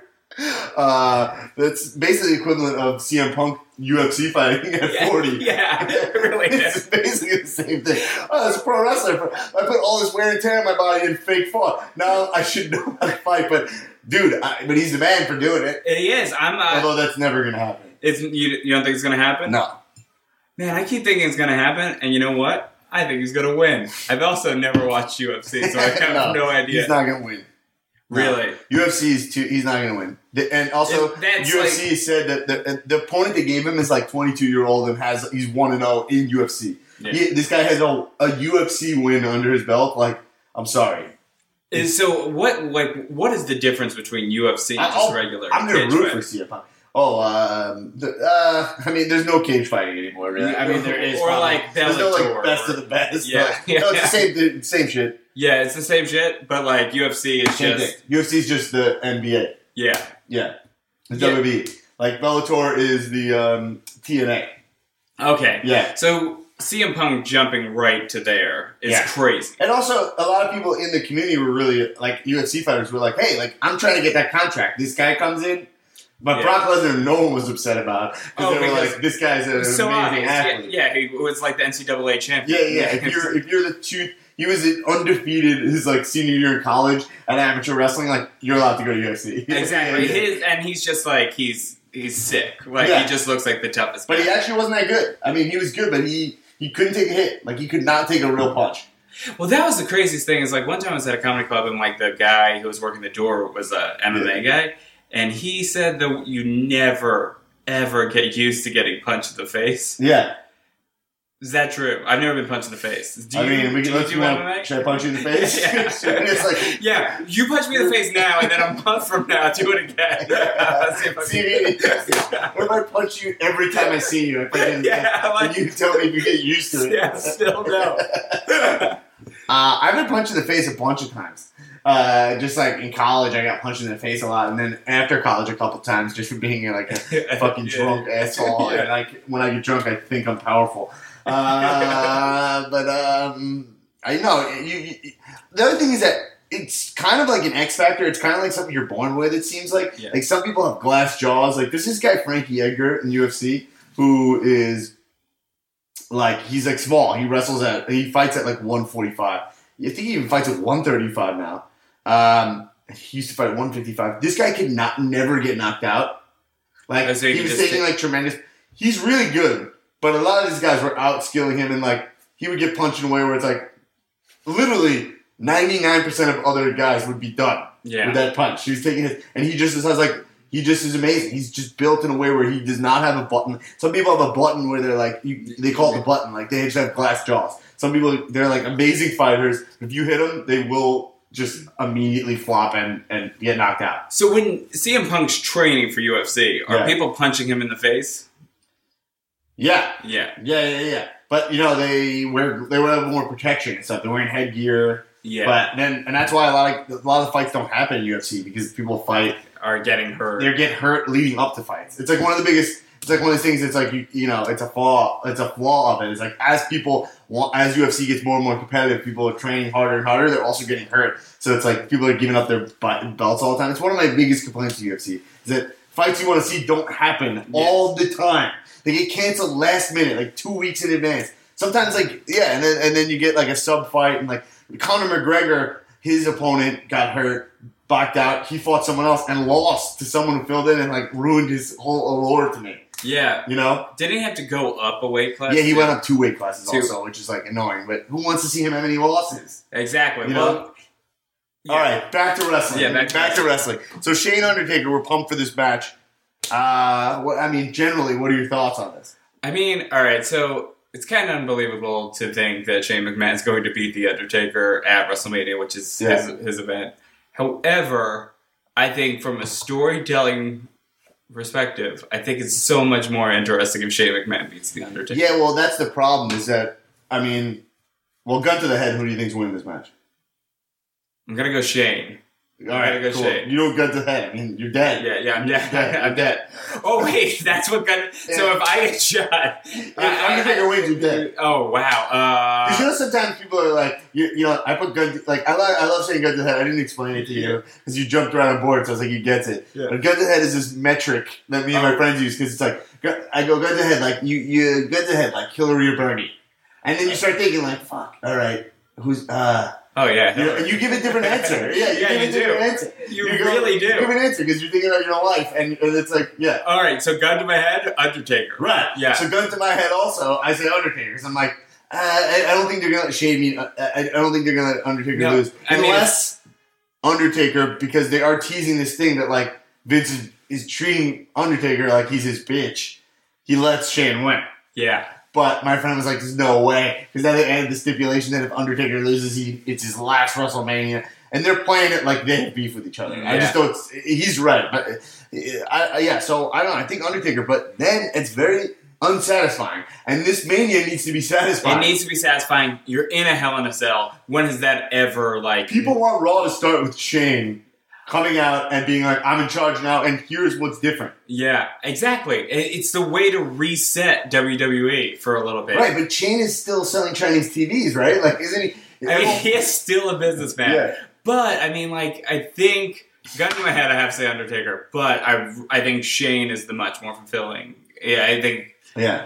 Uh, that's basically the equivalent of C M Punk U F C fighting at yeah, forty. Yeah, it really It's is. basically the same thing. Oh, as a pro wrestler, I put all this wear and tear in my body and fake fought. Now I should know how to fight, but dude, I, but he's the man for doing it. He is. I'm not. Although that's never going to happen. It's you. You don't think it's gonna happen? No. Man, I keep thinking it's gonna happen, and you know what? I think he's gonna win. I've also never watched U F C, so I have no, no idea. He's not going to win. Really? No. U F C is too. He's not going to win. The, and also, It- that's U F C like- said that the, the opponent they gave him is like twenty-two year old and has he's one and zero in U F C. Yeah. He, this guy has a, a U F C win under his belt. Like, I'm sorry. Is so what? Like, what is the difference between U F C and I- just I'll- regular? I'm going cage to root fight? for C M Punk. Oh, um, the, uh, I mean, there's no cage fighting anymore, really. I mean, there is. Or probably. like there's no like Bellator, best or- of the best. Yeah, but- yeah, no, it's yeah. the same, the same shit. Yeah, it's the same shit, but like U F C is Same just thing. U F C is just the N B A. yeah. Yeah, the Yeah. W W E. Like Bellator is the um, T N A. Okay. Yeah. So C M Punk jumping right to there is Yeah. crazy. And also, a lot of people in the community were really, like, U F C fighters were like, hey, like, I'm trying to get that contract. This guy comes in. But Yeah. Brock Lesnar, no one was upset about. Because Oh, they were because like, this guy's an So amazing obvious. athlete. Yeah, yeah, he was like the N C double A champion. Yeah, yeah. If you're if you're the two, he was undefeated his like senior year in college at amateur wrestling. Like you're allowed to go to U F C. Exactly. Yeah, yeah. His and he's just like he's he's sick. Like Yeah. he just looks like the toughest. But guy. he actually wasn't that good. I mean, he was good, but he he couldn't take a hit. Like he could not take a real punch. Well, that was the craziest thing. Is like one time I was at a comedy club and like the guy who was working the door was a M M A guy, and he said that you never ever get used to getting punched in the face. Yeah. Is that true? I've never been punched in the face. Do I you, mean, we do can you let's do you M want, M A? should I punch you in the face? Yeah. It's like Yeah, you punch me in the face now, and then a month from now, do it again. Let's see if I See, can- what if I punch you every time I see you? I punch you in the Yeah, face, like- and you tell me if you get used to it. Yeah, still no. Uh, I've been punched in the face a bunch of times. Uh, just like in college, I got punched in the face a lot, and then after college, a couple times, just for being like a fucking Yeah. drunk asshole. Yeah. And like when I get drunk, I think I'm powerful. Uh, but um, I know you, you. The other thing is that it's kind of like an X factor. It's kind of like something you're born with. It seems like Yeah. like some people have glass jaws. Like there's this guy Frankie Edgar in U F C who is. Like, he's, like, small. He wrestles at, he fights at, like, one forty-five. I think he even fights at one thirty-five now. Um, he used to fight at one fifty-five. This guy could not, never get knocked out. Like, Oh, so he he was just taking, take- like, tremendous, he's really good. But a lot of these guys were out-skilling him, and, like, he would get punched in a way where it's, like, literally ninety-nine percent of other guys would be done Yeah. with that punch. He was taking it, and he just has, like, he just is amazing. He's just built in a way where he does not have a button. Some people have a button where they're like, you, they call it the button, like they just have glass jaws. Some people, they're like amazing fighters. If you hit them, they will just immediately flop and, and get knocked out. So when C M Punk's training for U F C, are Yeah. people punching him in the face? Yeah, Yeah. yeah, yeah, yeah. But you know, they wear they wear more protection and stuff. They're wearing headgear. Yeah. But then, and that's why a lot of a lot of fights don't happen in U F C because people fight. Are getting hurt. They're getting hurt leading up to fights. It's like one of the biggest. It's like one of the things. It's like you, you know, it's a flaw. It's a flaw of it. It's like as people want, as U F C gets more and more competitive, people are training harder and harder. They're also getting hurt. So it's like people are giving up their bu- belts all the time. It's one of my biggest complaints to U F C is that fights you want to see don't happen all the time. They get canceled last minute, like two weeks in advance. Sometimes, like yeah, and then and then you get like a sub fight, and like Conor McGregor, his opponent got hurt. Backed out, he fought someone else and lost to someone who filled in and like ruined his whole allure to me. Yeah. You know? Didn't he have to go up a weight class? Yeah, he too? went up two weight classes Two. also, which is like annoying. But who wants to see him have any losses? Exactly. You well, know? yeah. All right, back to wrestling. Yeah, back to back to wrestling. So Shane Undertaker, we're pumped for this match. Uh, what I mean, generally, what are your thoughts on this? I mean, all right, so it's kind of unbelievable to think that Shane McMahon is going to beat The Undertaker at WrestleMania, which is Yeah. his, his event. However, I think from a storytelling perspective, I think it's so much more interesting if Shane McMahon beats The Undertaker. Yeah, well, that's the problem is that, I mean, well, gun to the head, who do you think's winning this match? I'm going to go Shane. All right, go cool. Shane. You don't gun to the head. I mean, you're dead. Yeah, yeah, I'm dead. Dead. I'm dead. Oh, wait, that's what gun... Yeah. So if I get shot... If Undertaker wins, you're dead. Oh, wow. Because Uh, you know, sometimes people are like, you, you know, I put gun to, like, I, love, I love saying gun to the head. I didn't explain it to you because you jumped around on board, so I was like, you get it. Yeah. But gun to the head is this metric that me and my Oh. friends use because it's like, gu- I go gun to the head, like, you, you gun to the head, like Hillary or Bernie. And then you start thinking, like, fuck, all right, who's, uh, oh, yeah. you know, and you give a different answer. Yeah, you Yeah, give you a different do. answer. You go- really do. You give an answer because you're thinking about your own life, and, and it's like, yeah. All right, so gun to my head, Undertaker. Right. Yeah. So gun to my head also, I say Undertaker because I'm like, uh, I, I don't think they're gonna let Shane me. Uh, I, I don't think they're gonna let Undertaker No, lose I mean, unless Undertaker, because they are teasing this thing that like Vince is, is treating Undertaker like he's his bitch. He lets Shane win. Yeah. But my friend was like, "There's no way," because then they added the stipulation that if Undertaker loses, he it's his last WrestleMania, and they're playing it like they have beef with each other. I Yeah. just don't. He's right, but I, I, yeah. So I don't know. I think Undertaker, but then it's very unsatisfying, and this Mania needs to be satisfying. It needs to be satisfying. You're in a Hell in a Cell. When has that ever, like... People want Raw to start with Shane coming out and being like, "I'm in charge now, and here's what's different." Yeah, exactly. It- It's the way to reset W W E for a little bit. Right, but Shane is still selling Chinese T Vs, right? Like, isn't he? I mean, he is still a businessman. Yeah. But, I mean, like, I think... Gun to my head, I have to say Undertaker. But I, I think Shane is the much more fulfilling. Yeah, I think... Yeah.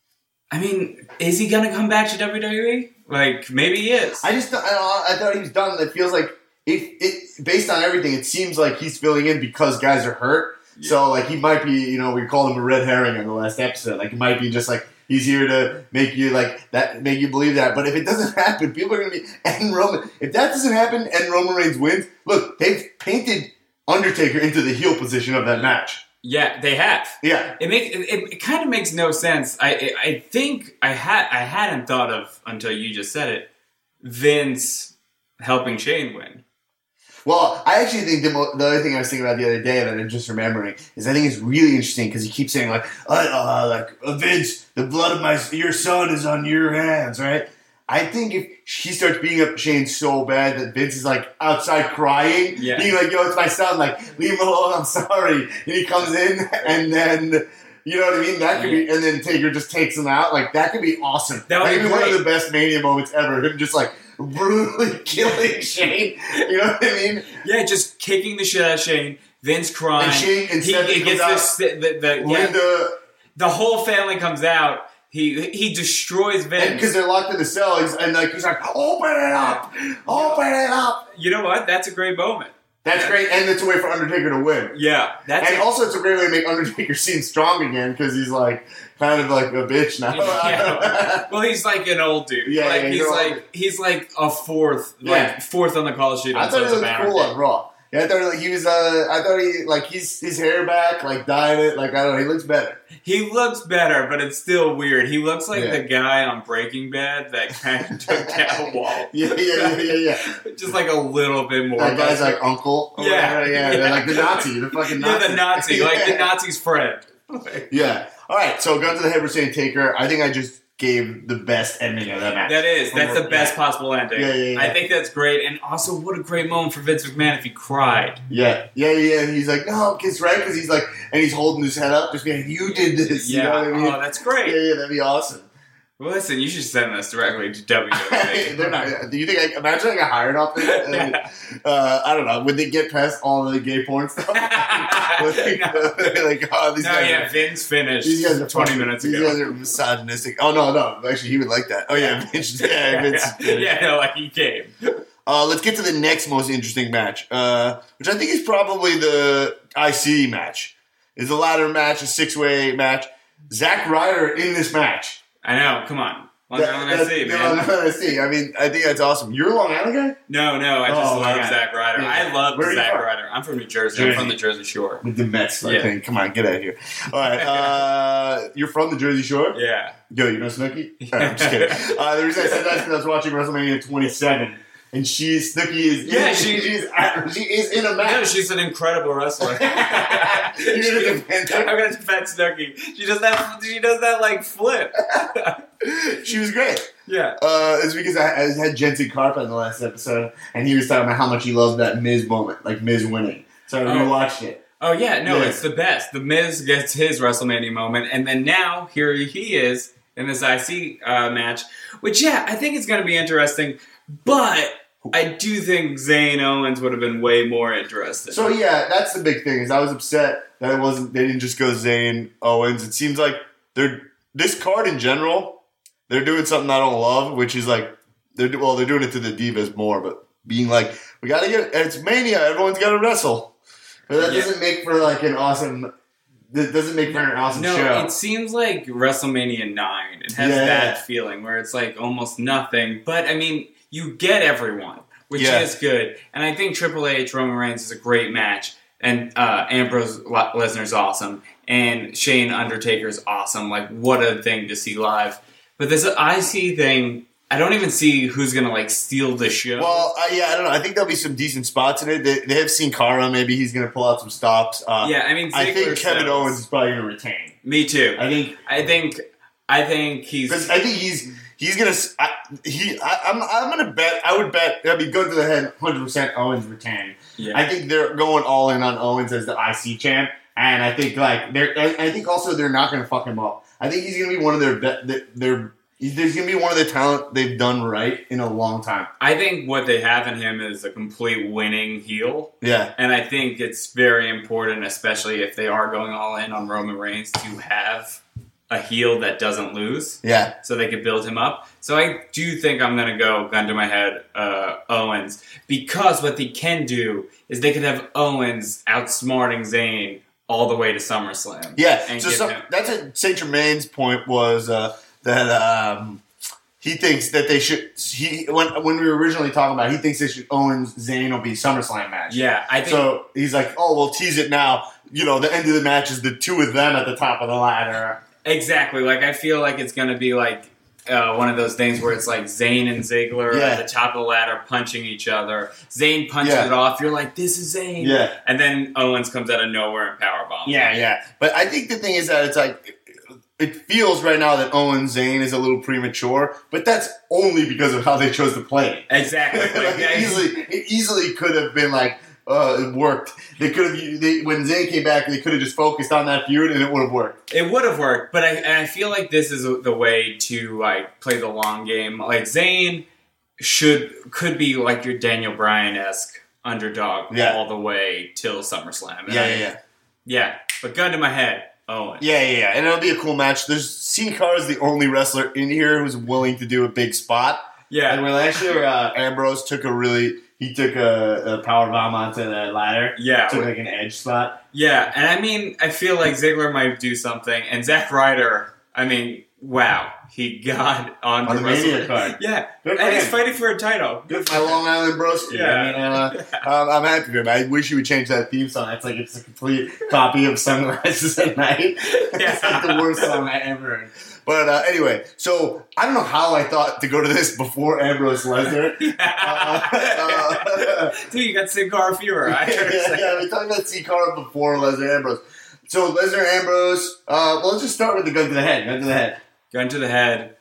I mean, is he going to come back to W W E? Like, maybe he is. I just, I, I thought he was done. It feels like, it, it, based on everything, it seems like he's filling in because guys are hurt. Yeah. So, like, he might be, you know, we called him a red herring on the last episode. Like, it might be just like, he's here to make you, like, that, make you believe that. But if it doesn't happen, people are going to be, and Roman, if that doesn't happen and Roman Reigns wins, look, they've painted Undertaker into the heel position of that match. Yeah, they have. Yeah. It makes it, it kind of makes no sense. I I I think I had I hadn't thought of until you just said it. Vince helping Shane win. Well, I actually think the, mo- the other thing I was thinking about the other day that I'm just remembering is I think it's really interesting because he keeps saying like, uh, uh, like uh, Vince, the blood of my your son is on your hands, right? I think if she starts beating up Shane so bad that Vince is like outside crying, Yeah. being like, "Yo, it's my son, like leave him alone, I'm sorry," and he comes in and then. You know what I mean? That could be, and then Taker just takes him out. Like that could be awesome. That would Maybe be one great. of the best Mania moments ever. Him just like brutally killing Shane. You know what I mean? Yeah, just kicking the shit out of Shane. Vince crying. And Shane, he, instead he he gets comes this. The, the, yeah, Linda, the whole family comes out. He he destroys because Vince. they're locked in the cell, he's, and like he's like, "Open it up, open it up." You know what? That's a great moment. That's great, and it's a way for Undertaker to win. Yeah, that's And a- also, it's a great way to make Undertaker seem strong again because he's like kind of like a bitch now. Yeah. Well, he's like an old dude. Yeah, like yeah, he's he's like old. he's like a fourth, Yeah. like fourth on the call sheet. I on thought he Sons of looked Anarchy. cool on Raw. Yeah, I thought like, he was. Uh, I thought he like he's his hair back, like dyed it. Like I don't know, he looks better. He looks better, but it's still weird. He looks like Yeah. the guy on Breaking Bad that kind of took down Walt. Yeah, yeah, yeah, yeah, yeah. Just like a little bit more. That guy's muscular. like uncle. or Yeah, whatever. yeah, yeah. They're like the Nazi, the fucking Nazi. Yeah, the Nazi, like the Yeah. Nazi's friend. Yeah. All right. So, gun to the head, we're saying Taker. I think I just gave the best ending of that match. That is, that's the best possible ending. Yeah, yeah, yeah. I think that's great, and also what a great moment for Vince McMahon if he cried. Yeah, yeah, yeah. And he's like, no, kiss right, because he's like, and he's holding his head up, just being, like, you did this. Yeah, You know what I mean? oh, that's great. Yeah, yeah, that'd be awesome. Well, listen, you should send this directly to W W E. They're not. Do you think? I, imagine I got hired off this. And, uh, I don't know. Would they get past all of the gay porn stuff? Would they- No. like, oh, these No, guys. yeah, Are, Vince finished these guys are twenty fucking- minutes These ago. guys are misogynistic. Oh no, no. Actually, he would like that. Oh yeah, Vince. Yeah, Vince. yeah, yeah, no, like he came. Uh, let's get to the next most interesting match, uh, which I think is probably the I C match. Is the ladder match, a six-way match. Zack Ryder in this match. I know, come on. Long That- Island I that- see, no, man. Long Island I see. I mean, I think that's awesome. You're a Long Island guy? No, no, I just Oh, love my God. Zack Ryder. Yeah. I love Where are you Zack from? Ryder. I'm from New Jersey. Jersey. I'm from the Jersey Shore. With the Mets, I Yeah. think. Come on, get out of here. All right. Uh, you're from the Jersey Shore? Yeah. Yo, you know Snooki? All right, I'm just kidding. Uh, the reason I said that is because I was watching WrestleMania twenty-seven and she is Snooki is Yeah, in, she- she is she is in a No, match. she's an incredible wrestler. You're gonna defend I'm her? gonna defend Snooki. She does that. She does that like flip. She was great. Yeah. Uh, it's because I, I had Jensen Karp on the last episode, and he was talking about how much he loved that Miz moment, like Miz winning. So I Oh. rewatched it. Oh yeah, no, Yeah. it's the best. The Miz gets his WrestleMania moment, and then now here he is in this I C uh, match, which yeah, I think it's going to be interesting. But I do think Zayn Owens would have been way more interesting. So yeah, that's the big thing. Is I was upset that it wasn't. They didn't just go Zayn Owens. It seems like they're this card in general. They're doing something I don't love, which is like they're well, they're doing it to the divas more, but being like we got to get it's Mania. Everyone's got to wrestle. But that Yeah. doesn't make for like an awesome. That doesn't make for an awesome no, show. it seems like WrestleMania nine. It has Yeah. that feeling where it's like almost nothing. But I mean, you get everyone, which Yeah. is good. And I think Triple H Roman Reigns is a great match. And uh, Ambrose Le- Lesnar's awesome. And Shane Undertaker's awesome. Like, what a thing to see live. But this I C thing, I don't even see who's going to, like, steal the show. Well, uh, yeah, I don't know. I think there'll be some decent spots in it. They, they have Sin Cara. Maybe he's going to pull out some stops. Uh, yeah, I mean, I think Ziggler Kevin says- Owens is probably going to retain. Me too. I think I think, I think he's... because I think he's he's going to. I, he I, I'm I'm going to bet. I would bet. I'd be good to the head. one hundred percent Owens retain. Yeah. I think they're going all in on Owens as the I C champ, and I think like they're. I, I think also they're not going to fuck him up. I think he's going to be one of their be, their. There's going to be one of the talent they've done right in a long time. I think what they have in him is a complete winning heel. Yeah. And I think it's very important, especially if they are going all in on Roman Reigns, to have a heel that doesn't lose Yeah. so they could build him up. So I do think I'm going to go gun to my head uh, Owens, because what they can do is they could have Owens outsmarting Zayn all the way to SummerSlam. Yeah. And So give some, him- that's what Saint Germain's point was. Uh, that um, he thinks that they should. He when when we were originally talking about, it, he thinks they should Owens Zayn will be SummerSlam match. Yeah, I think... So he's like, oh, we'll tease it now. You know, the end of the match is the two of them at the top of the ladder. Exactly. Like, I feel like it's going to be like uh, one of those things where it's like Zayn and Ziggler Yeah. at the top of the ladder punching each other. Zayn punches Yeah. it off. You're like, this is Zayn. Yeah. And then Owens comes out of nowhere and powerbombs. Yeah, yeah. But I think the thing is that it's like. It feels right now that Owens Zayn is a little premature, but that's only because of how they chose to play it. Exactly. like Like, it easily, it easily could have been like uh, it worked. They could have they, when Zayn came back, they could have just focused on that feud, and it would have worked. It would have worked, but I, and I feel like this is the way to like play the long game. Like Zayn should could be like your Daniel Bryan esque underdog Yeah. all the way till SummerSlam. And Yeah, I- yeah, yeah, yeah. But gun to my head, Owens. yeah, yeah, yeah. And it'll be a cool match. There's Sin Cara is the only wrestler in here who's willing to do a big spot. Yeah. And when last year uh, Ambrose took a really he took a, a power bomb onto the ladder. Yeah. Took like an edge spot. Yeah, and I mean, I feel like Ziggler might do something, and Zack Ryder, I mean, wow, he got on, On the the Mania Wrestle- card. Yeah, Good for and he's him. fighting for a title. Good for my Long Island broski. Yeah. I mean, uh, um, I'm happy for him. I wish you would change that theme song. It's like it's a complete copy of Sunglasses at Night. It's like the worst song I ever heard. But uh, anyway, so I don't know how I thought to go to this before Ambrose Lesnar. Uh, uh, Dude, you got Sin Cara fever. I yeah, understand. yeah, we talked about Sin Cara before Lesnar Ambrose. So Lesnar Ambrose. Uh, well, let's just start with the gun to the head. Gun to the head. Gun to the head,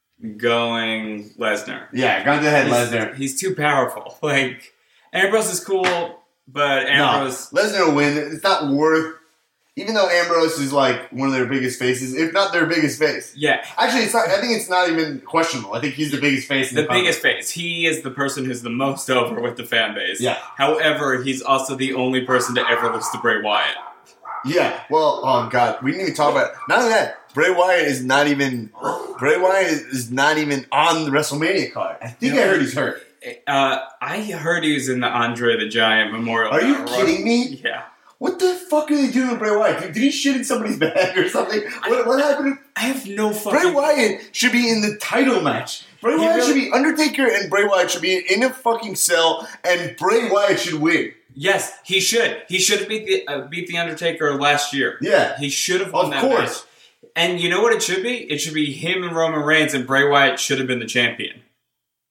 going Lesnar. Yeah, gun to the head. He's, Lesnar. he's too powerful. Like, Ambrose is cool, but Ambrose... No, Lesnar will win. It's not worth. Even though Ambrose is like one of their biggest faces, if not their biggest face. Yeah, Actually, it's not. I think it's not even questionable. I think he's the biggest face. In the the company. biggest face. He is the person who's the most over with the fan base. Yeah. However, he's also the only person to ever lose to Bray Wyatt. Yeah. Well, oh god, we didn't even talk about it. Not only that, Bray Wyatt is not even. Bray Wyatt is, is not even on the WrestleMania card. I think No. I heard he's hurt. Uh, I heard he was in the Andre the Giant Memorial. Are you Battle kidding Royal. me? Yeah. What the fuck are they doing with Bray Wyatt? Did, did he shit in somebody's bag or something? What, what happened? To, I have no fucking... Bray Wyatt should be in the title match. Bray He Wyatt really- should be Undertaker, and Bray Wyatt should be in a fucking cell, and Bray Wyatt should win. Yes, he should. He should have beat the uh, beat the Undertaker last year. Yeah. He should have won Of that course. match. And you know what it should be? It should be him and Roman Reigns, and Bray Wyatt should have been the champion.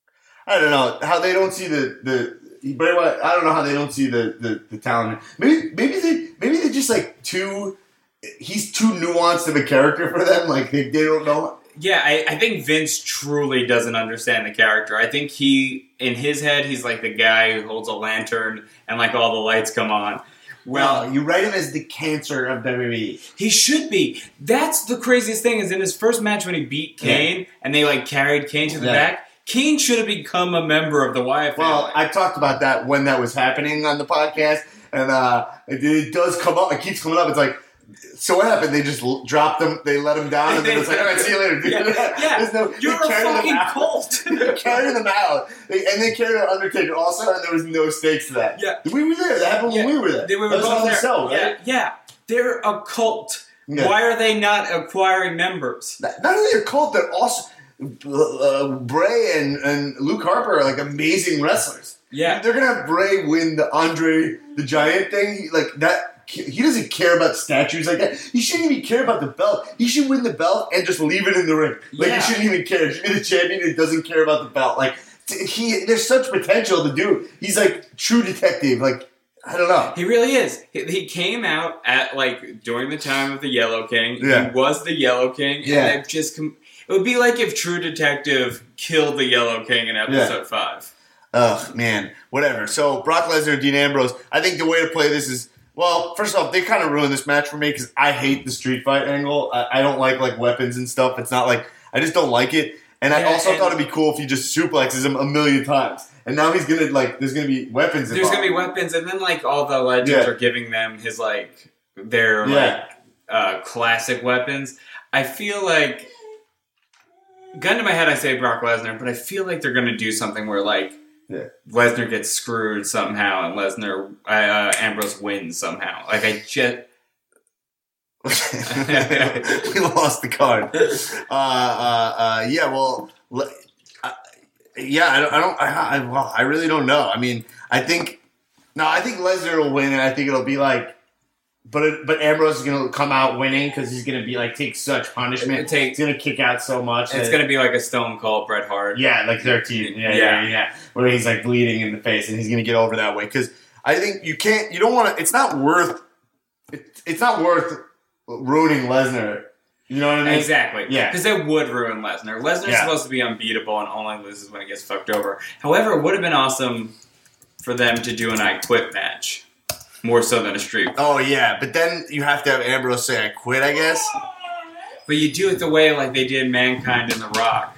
I don't know how they don't see the the Bray Wyatt. I don't know how they don't see the, the, the talent. Maybe maybe they maybe they're just like too. He's too nuanced of a character for them. Like they, they don't know. Yeah, I, I think Vince truly doesn't understand the character. I think he, in his head, he's like the guy who holds a lantern and like all the lights come on. Well, no, you write him as the cancer of W W E. He should be. That's the craziest thing is in his first match when he beat Kane yeah. and they like carried Kane to the yeah. back, Kane should have become a member of the Wyatt family. Well, I talked about that when that was happening on the podcast, and uh, it, it does come up. It keeps coming up. It's like, so what happened? They just l- dropped him, they let him down, and then it's like, all right, see you later, dude. Yeah, yeah. No, you're a fucking cult. They carried them out. They, and they carried out Undertaker also, and there was no stakes to that. Yeah. We were there. That happened yeah. when we were there. They were that was both on there. The show, right? Yeah, yeah. They're a cult. Yeah. Why are they not acquiring members? Not only a cult, they're also... Uh, Bray and, and Luke Harper are like amazing wrestlers. Yeah. They're going to have Bray win the Andre the Giant thing. He, like that... He doesn't care about statues like that. He shouldn't even care about the belt. He should win the belt and just leave it in the ring. Like, yeah. he shouldn't even care. He should be the champion who doesn't care about the belt. Like, he, there's such potential to do. He's like true detective. Like, I don't know. He really is. He, he came out at, like, during the time of the Yellow King. Yeah. He was the Yellow King. Yeah. And it just, com- it would be like if True Detective killed the Yellow King in episode yeah. five. Ugh, man. Whatever. So, Brock Lesnar, Dean Ambrose. I think the way to play this is, well, first off, they kind of ruined this match for me because I hate the street fight angle. I, I don't like like weapons and stuff. It's not like I just don't like it. And yeah, I also and thought it'd be cool if he just suplexes him a million times. And now he's gonna like there's gonna be weapons. There's involved. gonna be weapons, and then like all the legends yeah. are giving them his like their yeah. like uh, classic weapons. I feel like gun to my head, I say Brock Lesnar, but I feel like they're gonna do something where like. Yeah. Lesnar gets screwed somehow, and Lesnar uh, Ambrose wins somehow. Like I just we lost the card. Uh, uh, uh, yeah, well, uh, yeah, I don't, I don't, I, I, well, I really don't know. I mean, I think no, I think Lesnar will win, and I think it'll be like. But it, but Ambrose is going to come out winning because he's going to be like take such punishment. It takes, he's going to kick out so much. It's going to be like a Stone Cold Bret Hart. Yeah, like thirteen. Yeah, yeah, yeah, yeah, yeah. Where he's like bleeding in the face, and he's going to get over that way. Because I think you can't. You don't want to. It's not worth. It, it's not worth ruining Lesnar. You know what I mean? Exactly. Yeah. Because it would ruin Lesnar. Lesnar's yeah. supposed to be unbeatable and only loses when he gets fucked over. However, it would have been awesome for them to do an I Quit match. More so than a streak. Oh, yeah. But then you have to have Ambrose say, I quit, I guess. But you do it the way like they did Mankind and The Rock.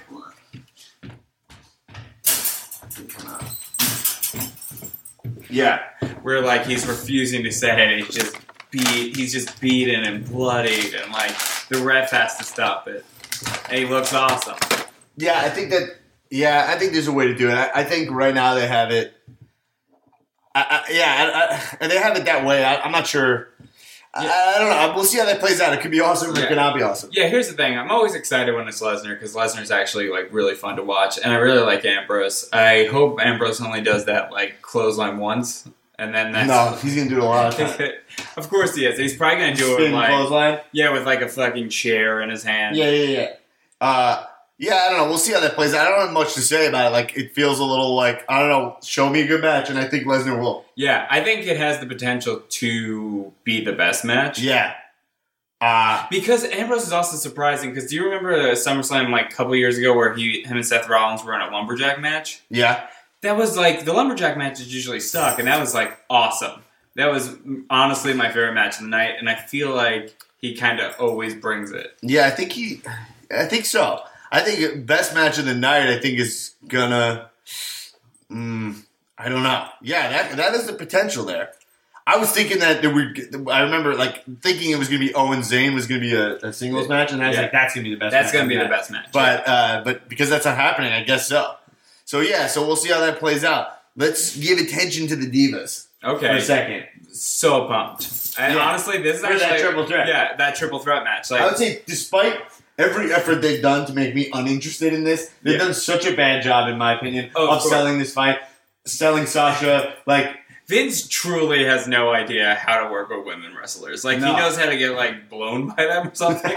Yeah. Where, like, he's refusing to say it. He's just, beat, he's just beaten and bloodied. And, like, the ref has to stop it. And he looks awesome. Yeah, I think that... Yeah, I think there's a way to do it. I, I think right now they have it... I, I, yeah, I, I, they have it that way. I, I'm not sure. I, yeah. I don't know. We'll see how that plays out. It could be awesome, or yeah. it could not be awesome. Yeah, here's the thing. I'm always excited when it's Lesnar because Lesnar's actually like really fun to watch, and I really like Ambrose. I hope Ambrose only does that like clothesline once, and then that's no, he's gonna do it a lot of times. Of course he is. He's probably gonna do Spin it like clothesline. Yeah, with like a fucking chair in his hand. Yeah, yeah, yeah. Uh, Yeah, I don't know. We'll see how that plays out. I don't have much to say about it. Like, it feels a little like, I don't know, show me a good match, and I think Lesnar will. Yeah, I think it has the potential to be the best match. Yeah. Uh, because Ambrose is also surprising, because do you remember the SummerSlam like a couple years ago where he, him and Seth Rollins were in a lumberjack match? Yeah. That was like, the lumberjack matches usually suck, and that was like awesome. That was honestly my favorite match of the night, and I feel like he kind of always brings it. Yeah, I think he, I think so. I think best match of the night, I think, is gonna... Mm, I don't know. Yeah, that that is the potential there. I was thinking that there would... I remember, like, thinking it was going to be Owen Zayn was going to be a, a singles match, and I was yeah. like, that's going to be the best that's match. That's going to be the best match. But, uh, but because that's not happening, I guess so. So, yeah, so we'll see how that plays out. Let's give attention to the Divas. Okay. For a second. So pumped. And yeah. honestly, this is for actually... that triple threat. Yeah, that triple threat match. Like, I would say, despite... every effort they've done to make me uninterested in this, they've yeah. done such a bad job, in my opinion, oh, of, of selling this fight, selling Sasha. Like, Vince truly has no idea how to work with women wrestlers. Like, No. he knows how to get, like, blown by them or something.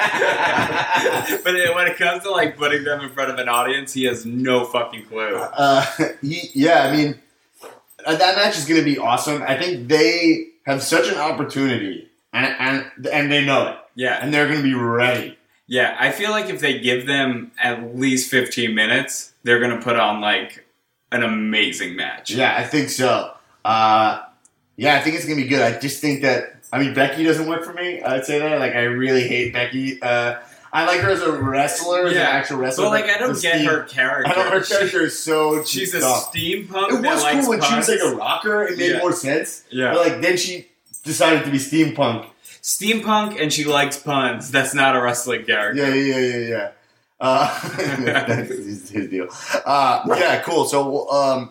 But when it comes to, like, putting them in front of an audience, he has no fucking clue. Uh, he, yeah, I mean, uh, that match is going to be awesome. I think they have such an opportunity, and and and they know it, Yeah. and they're going to be ready. Yeah, I feel like if they give them at least fifteen minutes, they're going to put on, like, an amazing match. Yeah, I think so. Uh, yeah, I think it's going to be good. I just think that, I mean, Becky doesn't work for me. I'd say that. Like, I really hate Becky. Uh, I like her as a wrestler, as an Yeah, actual wrestler. But, like, I don't the get steam- her character. I don't. Her She- character is so. She's a dumb. steampunk It that was likes cool when she was puns. like a rocker. It made Yeah. more sense. Yeah. But like then she decided to be steampunk. Steampunk, and she likes puns. That's not a wrestling character. Yeah, yeah, yeah, yeah, yeah. Uh, that's his, his deal. Uh, yeah, cool. So, um,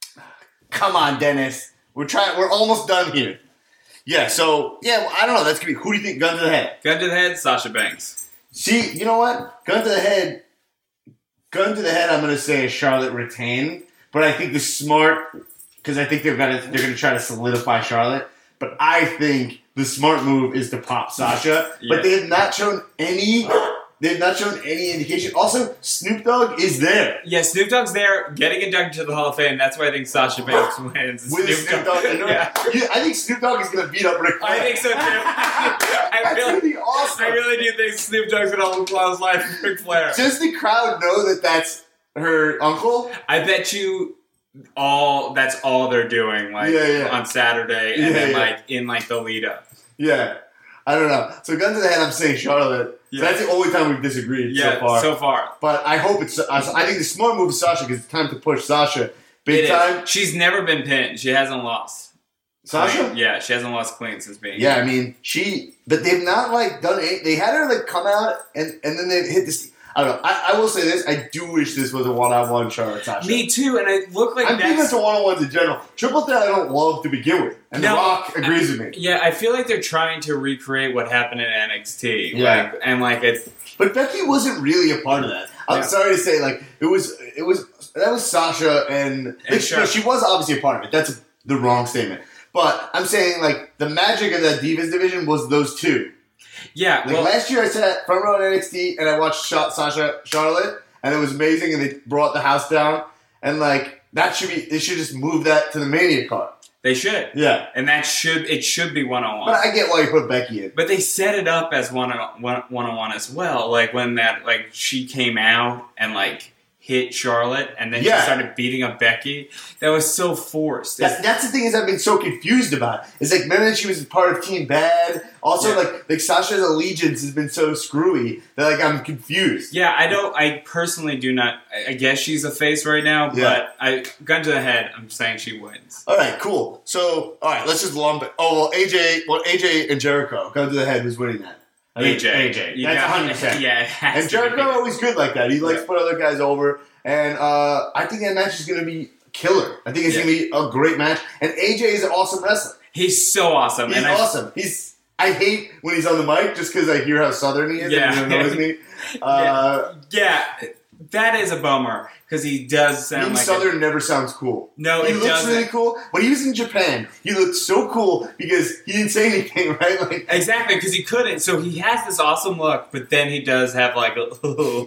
come on, Dennis. We're trying. We're almost done here. Yeah. So, yeah. Well, I don't know. That's gonna be. Who do you think? Gun to the head. Gun to the head, Sasha Banks. See, you know what? Gun to the head. Gun to the head. I'm gonna say Charlotte retain, but I think the smart because I think they're gonna they're gonna try to solidify Charlotte. But I think the smart move is to pop Sasha. Yeah. But they have not shown any. They have not shown any indication. Also, Snoop Dogg is there. Yeah, Snoop Dogg's there, getting inducted to the Hall of Fame. That's why I think Sasha Banks wins. With Snoop Dogg. in there. Yeah. Yeah, I think Snoop Dogg is gonna beat up Ric Flair. I think so too. I That's really, gonna be awesome. I really do think Snoop Dogg's gonna hold Claw's life for Ric Flair. Does the crowd know that that's her uncle? I bet you all that's all they're doing, like Yeah, yeah. on Saturday, and Yeah, then yeah. like in like the lead up. Yeah. I don't know. So gun to the head, I'm saying Charlotte. Yeah. So that's the only time we've disagreed Yeah, so far. so far. But I hope it's. I think the smart move is Sasha because it's time to push Sasha big It is. time. She's never been pinned. She hasn't lost. Sasha. Clean. Yeah, she hasn't lost clean since being. Yeah, I mean she. But they've not like done it. They had her like come out and and then they hit this. I don't know. I, I will say this. I do wish this was a one-on-one Charlotte Sasha. Me too, and I look like I'm big that's. into one-on-ones in general. Triple threat I don't love to begin with, and No, The Rock agrees with me. Yeah, I feel like they're trying to recreate what happened in N X T. Yeah. Like, and like it's But Becky wasn't really a part of that. I'm Yeah. sorry to say, like it was, it was that was Sasha and, And no, Charlotte. she was obviously a part of it. That's the wrong statement. But I'm saying like the magic of that Divas division was those two. yeah. Like Well, last year, I sat front row in N X T and I watched Sha- Sasha Charlotte, and it was amazing. And they brought the house down, and like that should be they should just move that to the Mania card. they should, Yeah, and that should it should be one on but one. I get why you put Becky in. But they set it up as one on one one on one as well. Like when that like she came out and like hit Charlotte, and then Yeah. she started beating up Becky. That was so forced. That, that's the thing is I've been so confused about. It's like remember that she was part of Team Bad. Also, Yeah. like like Sasha's allegiance has been so screwy that like I'm confused. Yeah, I don't. I personally do not. I I guess she's a face right now, Yeah. but I gun to the head. I'm saying she wins. All right, cool. So all right, let's just lump it. Oh well, A J, well A J and Jericho. Go to the head. Who's winning that? I think A J, A J. You That's got- one hundred percent. Yeah, it has And to be. Jericho always good like that. He likes Yeah. to put other guys over. And uh, I think that match is going to be killer. I think it's Yeah. going to be a great match. And A J is an awesome wrestler. He's so awesome. He's and I- awesome. He's. I hate when he's on the mic just because I hear how southern he is Yeah. and it annoys me. Uh, yeah, that is a bummer because he does sound being like southern never sounds cool. A, no, he it looks doesn't. really cool. When he was in Japan, he looked so cool because he didn't say anything, right? Like Exactly, because he couldn't. So he has this awesome look, but then he does have like a.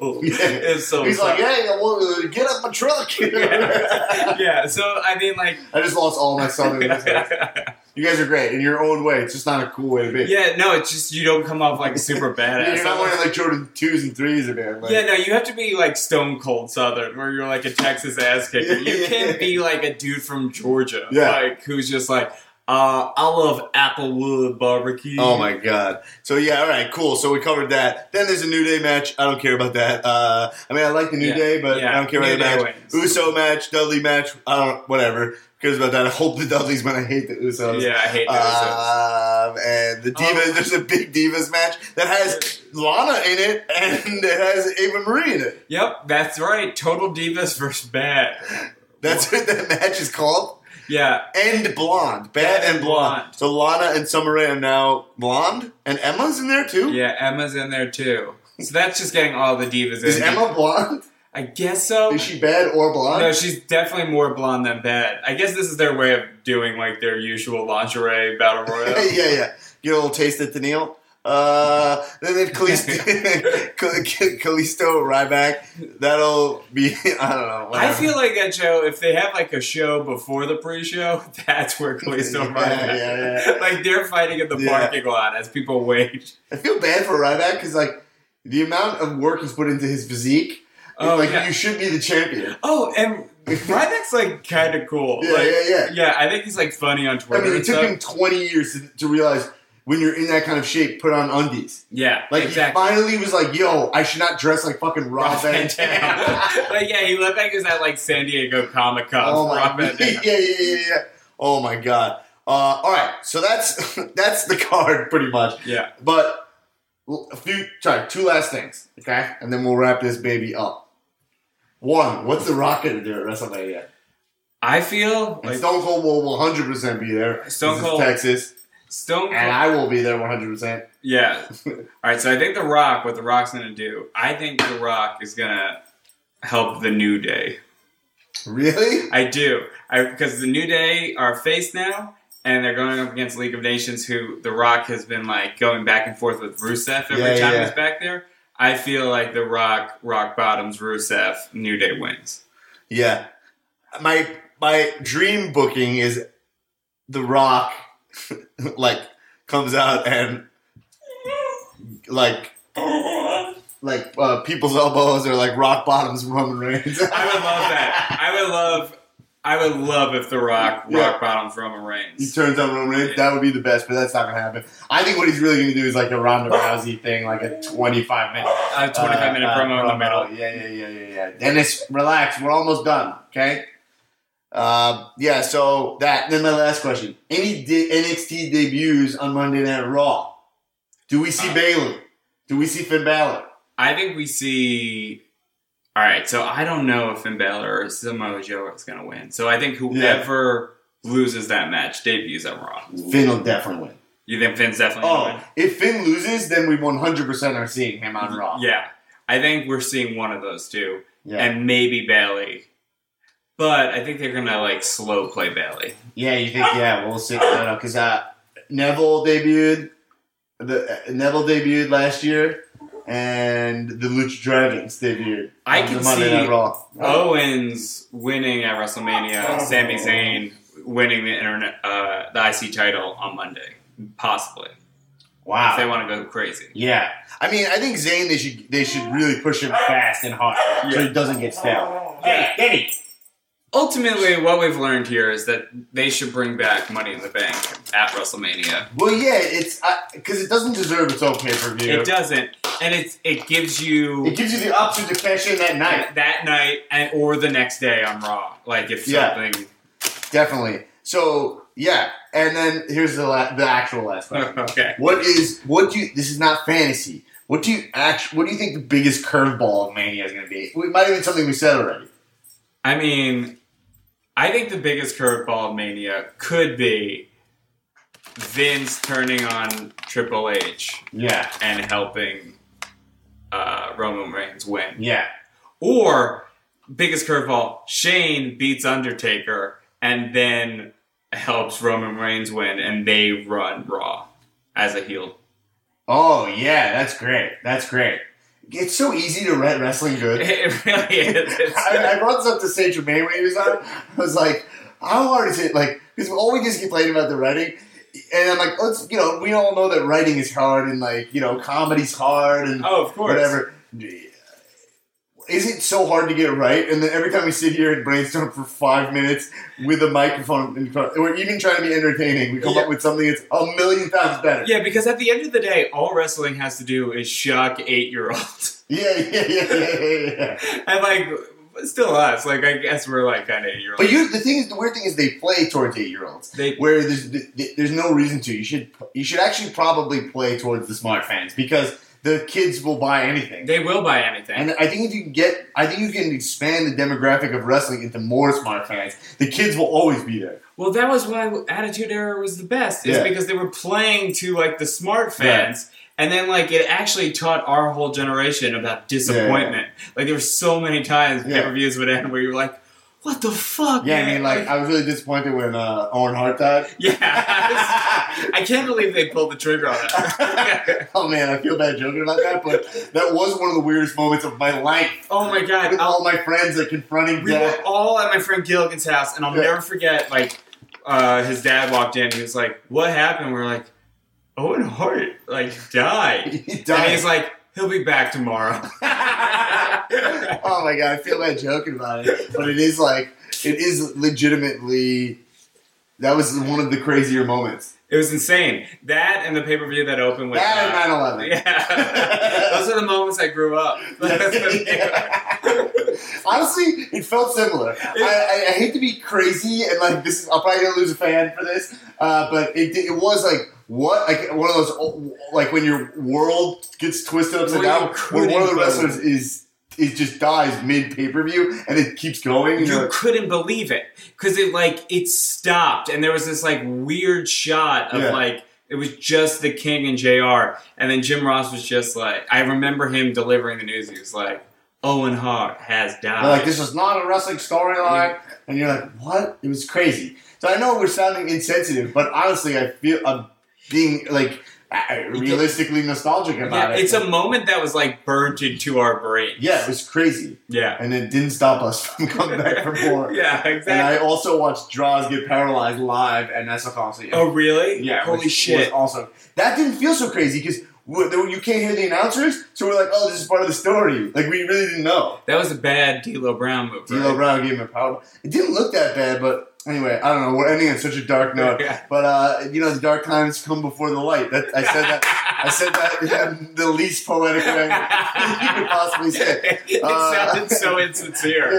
It's so. he's like, tough. "Hey, well, get up my truck." yeah. yeah. So I mean, like. I just lost all my southern listeners. You guys are great in your own way. It's just not a cool way to be. Yeah, no, it's just you don't come off like super badass. You're not wearing like Jordan twos and threes in there. Like, Yeah, no, you have to be like stone cold Southern, where you're like a Texas ass kicker. You can't be like a dude from Georgia, Yeah. like who's just like, uh, I love Applewood barbecue. Oh my god. So yeah, all right, cool. So we covered that. Then there's a New Day match. I don't care about that. Uh, I mean, I like the New Yeah. Day, but Yeah. I don't care about New the Day match. wins. Uso match, Dudley match. I don't. Whatever. Cares about that. I hope the Dudleys win. I hate the Usos. Yeah, I hate those. Um, and the Divas. Oh. There's a big Divas match that has Lana in it, and it has Ava Marie in it. Yep, that's right. Total Divas versus Bad. That's what that match is called. Yeah, And blonde, bad Bad and blonde. blonde. So Lana and Summer Rae are now blonde, and Emma's in there too. yeah, Emma's in there too. So that's just getting all the divas Is in. Emma blonde? I guess so. Is she bad or blonde? No, she's definitely more blonde than bad. I guess this is their way of doing like their usual lingerie battle royale. yeah, yeah. Get a little taste at Tennille. Uh, then they have Kalisto, Kalisto Ryback. That'll be, I don't know. Whatever. I feel like that show, if they have like a show before the pre-show, that's where Kalisto yeah, Ryback. Yeah, yeah. Like they're fighting in the yeah. parking lot as people wait. I feel bad for Ryback because like the amount of work he's put into his physique. Oh, like yeah. you should be the champion. Oh, and Ryback's like kind of cool. Yeah, like, yeah, yeah. Yeah, I think he's like funny on Twitter. I mean, it and took stuff. him twenty years to, to realize when you're in that kind of shape, put on undies. Yeah, like exactly. he finally was like, "Yo, I should not dress like fucking Rob Van Dam." Like, yeah, he looked like he was at like San Diego Comic Con. Oh my, Rob Van Dam. yeah, yeah, yeah, yeah. Oh my god. Uh, all right, so that's that's the card pretty much. Yeah, but a few, sorry, two last things, okay, and then we'll wrap this baby up. One, what's The Rock gonna do at WrestleMania? I feel and like Stone Cold will one hundred percent be there. Stone This is Cold, Texas. Stone Cold, and I will be there one hundred percent. Yeah. All right, so I think The Rock, what The Rock's gonna do, I think The Rock is gonna help the New Day. Really? I do, I because the New Day are face now, and they're going up against League of Nations, who The Rock has been like going back and forth with Rusev every yeah, time yeah. he's back there. I feel like The Rock, Rock Bottoms, Rusev, New Day wins. Yeah. My my dream booking is The Rock, like, comes out and, like, like uh, people's elbows or, like, Rock Bottoms Roman Reigns. I would love that. I would love... I would love if The Rock, Yeah. Rock Bottoms Roman Reigns. He turns on Roman Reigns. Yeah. That would be the best, but that's not going to happen. I think what he's really going to do is like a Ronda Rousey thing, like a twenty-five minute, A twenty-five minute uh, promo uh, in the middle. Yeah, yeah, yeah, yeah, yeah. Dennis, relax. We're almost done. Okay. Uh, yeah. So that. Then my last question: any de- N X T debuts on Monday Night Raw? Do we see Uh, Bayley? Do we see Finn Balor? I think we see... All right, so I don't know if Finn Balor or Samoa Joe is going to win. So I think whoever loses that match debuts at Raw. Finn will definitely win. You think Finn's definitely going to Oh, win? if Finn loses, then we one hundred percent are seeing him on Raw. Yeah. I think we're seeing one of those two. Yeah. And maybe Bailey. But I think they're going to, like, slow play Bailey. Yeah, you think? Yeah, we'll see. Because uh, Neville debuted. The uh, Neville debuted last year, and the Lucha Dragons debuted. I on can the Monday see Night Raw. Owens winning at WrestleMania, Sami Zayn winning the internet, uh, the I C title on Monday, possibly. Wow. If they want to go crazy. Yeah, I mean, I think Zayn they should they should really push him fast and hard so Yeah. he doesn't get stale. Hey, Denny. Ultimately, what we've learned here is that they should bring back Money in the Bank at WrestleMania. Well, yeah, it's because it doesn't deserve its own pay per view. It doesn't, and it's it gives you It gives you the option to cash in that night. that night and or the next day on Raw. Like if Yeah. something. Definitely. So yeah, and then here's the la- the actual last question. Okay. What is what do you? This is not fantasy. What do you act? What do you think the biggest curveball of Mania is going to be? It might have been something we said already. I mean, I think the biggest curveball of Mania could be Vince turning on Triple H Yeah, and helping uh, Roman Reigns win. yeah. Or, biggest curveball, Shane beats Undertaker and then helps Roman Reigns win and they run Raw as a heel. Oh yeah, that's great. That's great. It's so easy to write wrestling good. It really is. It's, I, I brought this up to Saint Germain when he was on. I was like, how hard is it? Like, because all we just complain about the writing. And I'm like, let's, you know, we all know that writing is hard and, like, you know, comedy's hard and oh, of course. whatever. Is it so hard to get right? And then every time we sit here and brainstorm for five minutes with a microphone in front, we're even trying to be entertaining. We come Yeah. up with something that's a million times better. Yeah, because at the end of the day, all wrestling has to do is shock eight-year-olds. Yeah, yeah, yeah, yeah, yeah, yeah. And, like, still us. Like, I guess we're, like, kind of eight-year-olds. But you, the thing is, the weird thing is, they play towards eight-year-olds. They, Where there's there's no reason to. You should you should actually probably play towards the smart fans because the kids will buy anything. they will buy anything. And I think if you can get, I think you can expand the demographic of wrestling into more smart fans. The kids will always be there. Well, that was why Attitude Era was the best. Is Yeah. because they were playing to, like, the smart fans. And then, like, it actually taught our whole generation about disappointment. Yeah, yeah. Like, there were so many times yeah. pay-per-views would end where you were like, what the fuck, Yeah, man? I mean, like, I was really disappointed when uh, Owen Hart died. Yeah. I, was, I can't believe they pulled the trigger on it. Oh, man, I feel bad joking about that, but that was one of the weirdest moments of my life. Oh, my God. With all my friends like, confronting We death. were all at my friend Gilligan's house, and I'll yeah. never forget, like, uh, his dad walked in, he was like, what happened? We were like, Owen Hart, like, died. He died. And he's like, he'll be back tomorrow. Oh my God, I feel bad joking about it. But it is like, it is legitimately, that was one of the crazier moments. It was insane. That and the pay-per-view that opened with... That and nine eleven. Yeah. Those are the moments I grew up. Honestly, it felt similar. I, I, I hate to be crazy and like this is, I'm probably going to lose a fan for this, uh, but it it was like, what? Like one of those, like when your world gets twisted upside down, where one of the wrestlers is, it just dies mid pay-per-view and it keeps going. You, you know? couldn't believe it. Because it like, it stopped and there was this like weird shot of yeah. like, it was just the King and J R. And then Jim Ross was just like, I remember him delivering the news. He was like, Owen Hart has died. They're like, this is not a wrestling storyline. Yeah. And you're like, what? It was crazy. So I know we're sounding insensitive, but honestly, I feel I'm being like realistically nostalgic about yeah, it. It's a moment that was like burnt into our brain. Yeah, it was crazy. Yeah. And it didn't stop us from coming back for more. Yeah, exactly. And I also watched Draws get paralyzed live at Nassau Coliseum. Oh, really? Yeah. Holy shit. Was awesome. That didn't feel so crazy because you can't hear the announcers, so we're like, oh, this is part of the story. Like, we really didn't know. That was a bad D'Lo Brown move, D'Lo right? Brown gave him a power. It didn't look that bad, but anyway, I don't know. We're ending on such a dark note. Yeah. But, uh, you know, the dark times come before the light. That, I said that I said that in the least poetic way you could possibly say. It uh, sounded so insincere.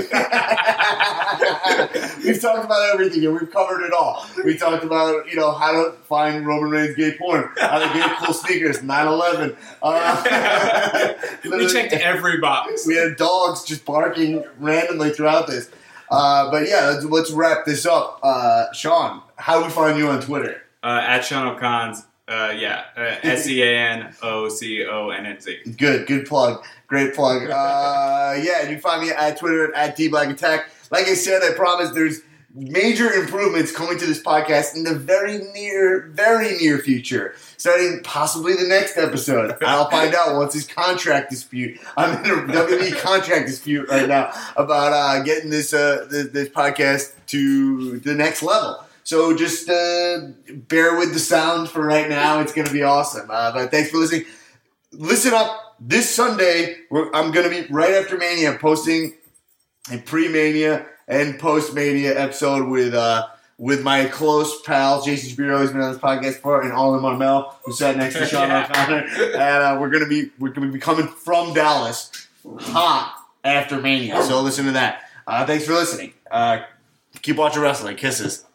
We've talked about everything, and we've covered it all. We talked about, you know, how to find Roman Reigns gay porn, how to get cool sneakers, nine eleven. Uh, we checked every box. We had dogs just barking randomly throughout this. Uh, but yeah, let's, let's wrap this up. Uh, Sean, how do we find you on Twitter? Uh, at Sean O'Cons. Uh, yeah, uh, S E A N O C O N N Z. Good, good plug. Great plug. Uh, yeah, you can find me at Twitter at D Black Attack. Like I said, I promise there's major improvements coming to this podcast in the very near, very near future. Starting possibly the next episode. I'll find out once his contract dispute. I'm in a W W E contract dispute right now about uh, getting this, uh, this this podcast to the next level. So just uh, bear with the sound for right now. It's going to be awesome. Uh, but thanks for listening. Listen up. This Sunday, we're, I'm going to be right after Mania posting a pre-Mania and post-Mania episode with uh, with my close pal, Jason Shapiro, who's been on this podcast before, and Olin Marmel, who sat next to Sean O'Connor. And uh, we're going to be we're going to be coming from Dallas hot after Mania. So listen to that. Uh, thanks for listening. Uh, keep watching wrestling. Kisses.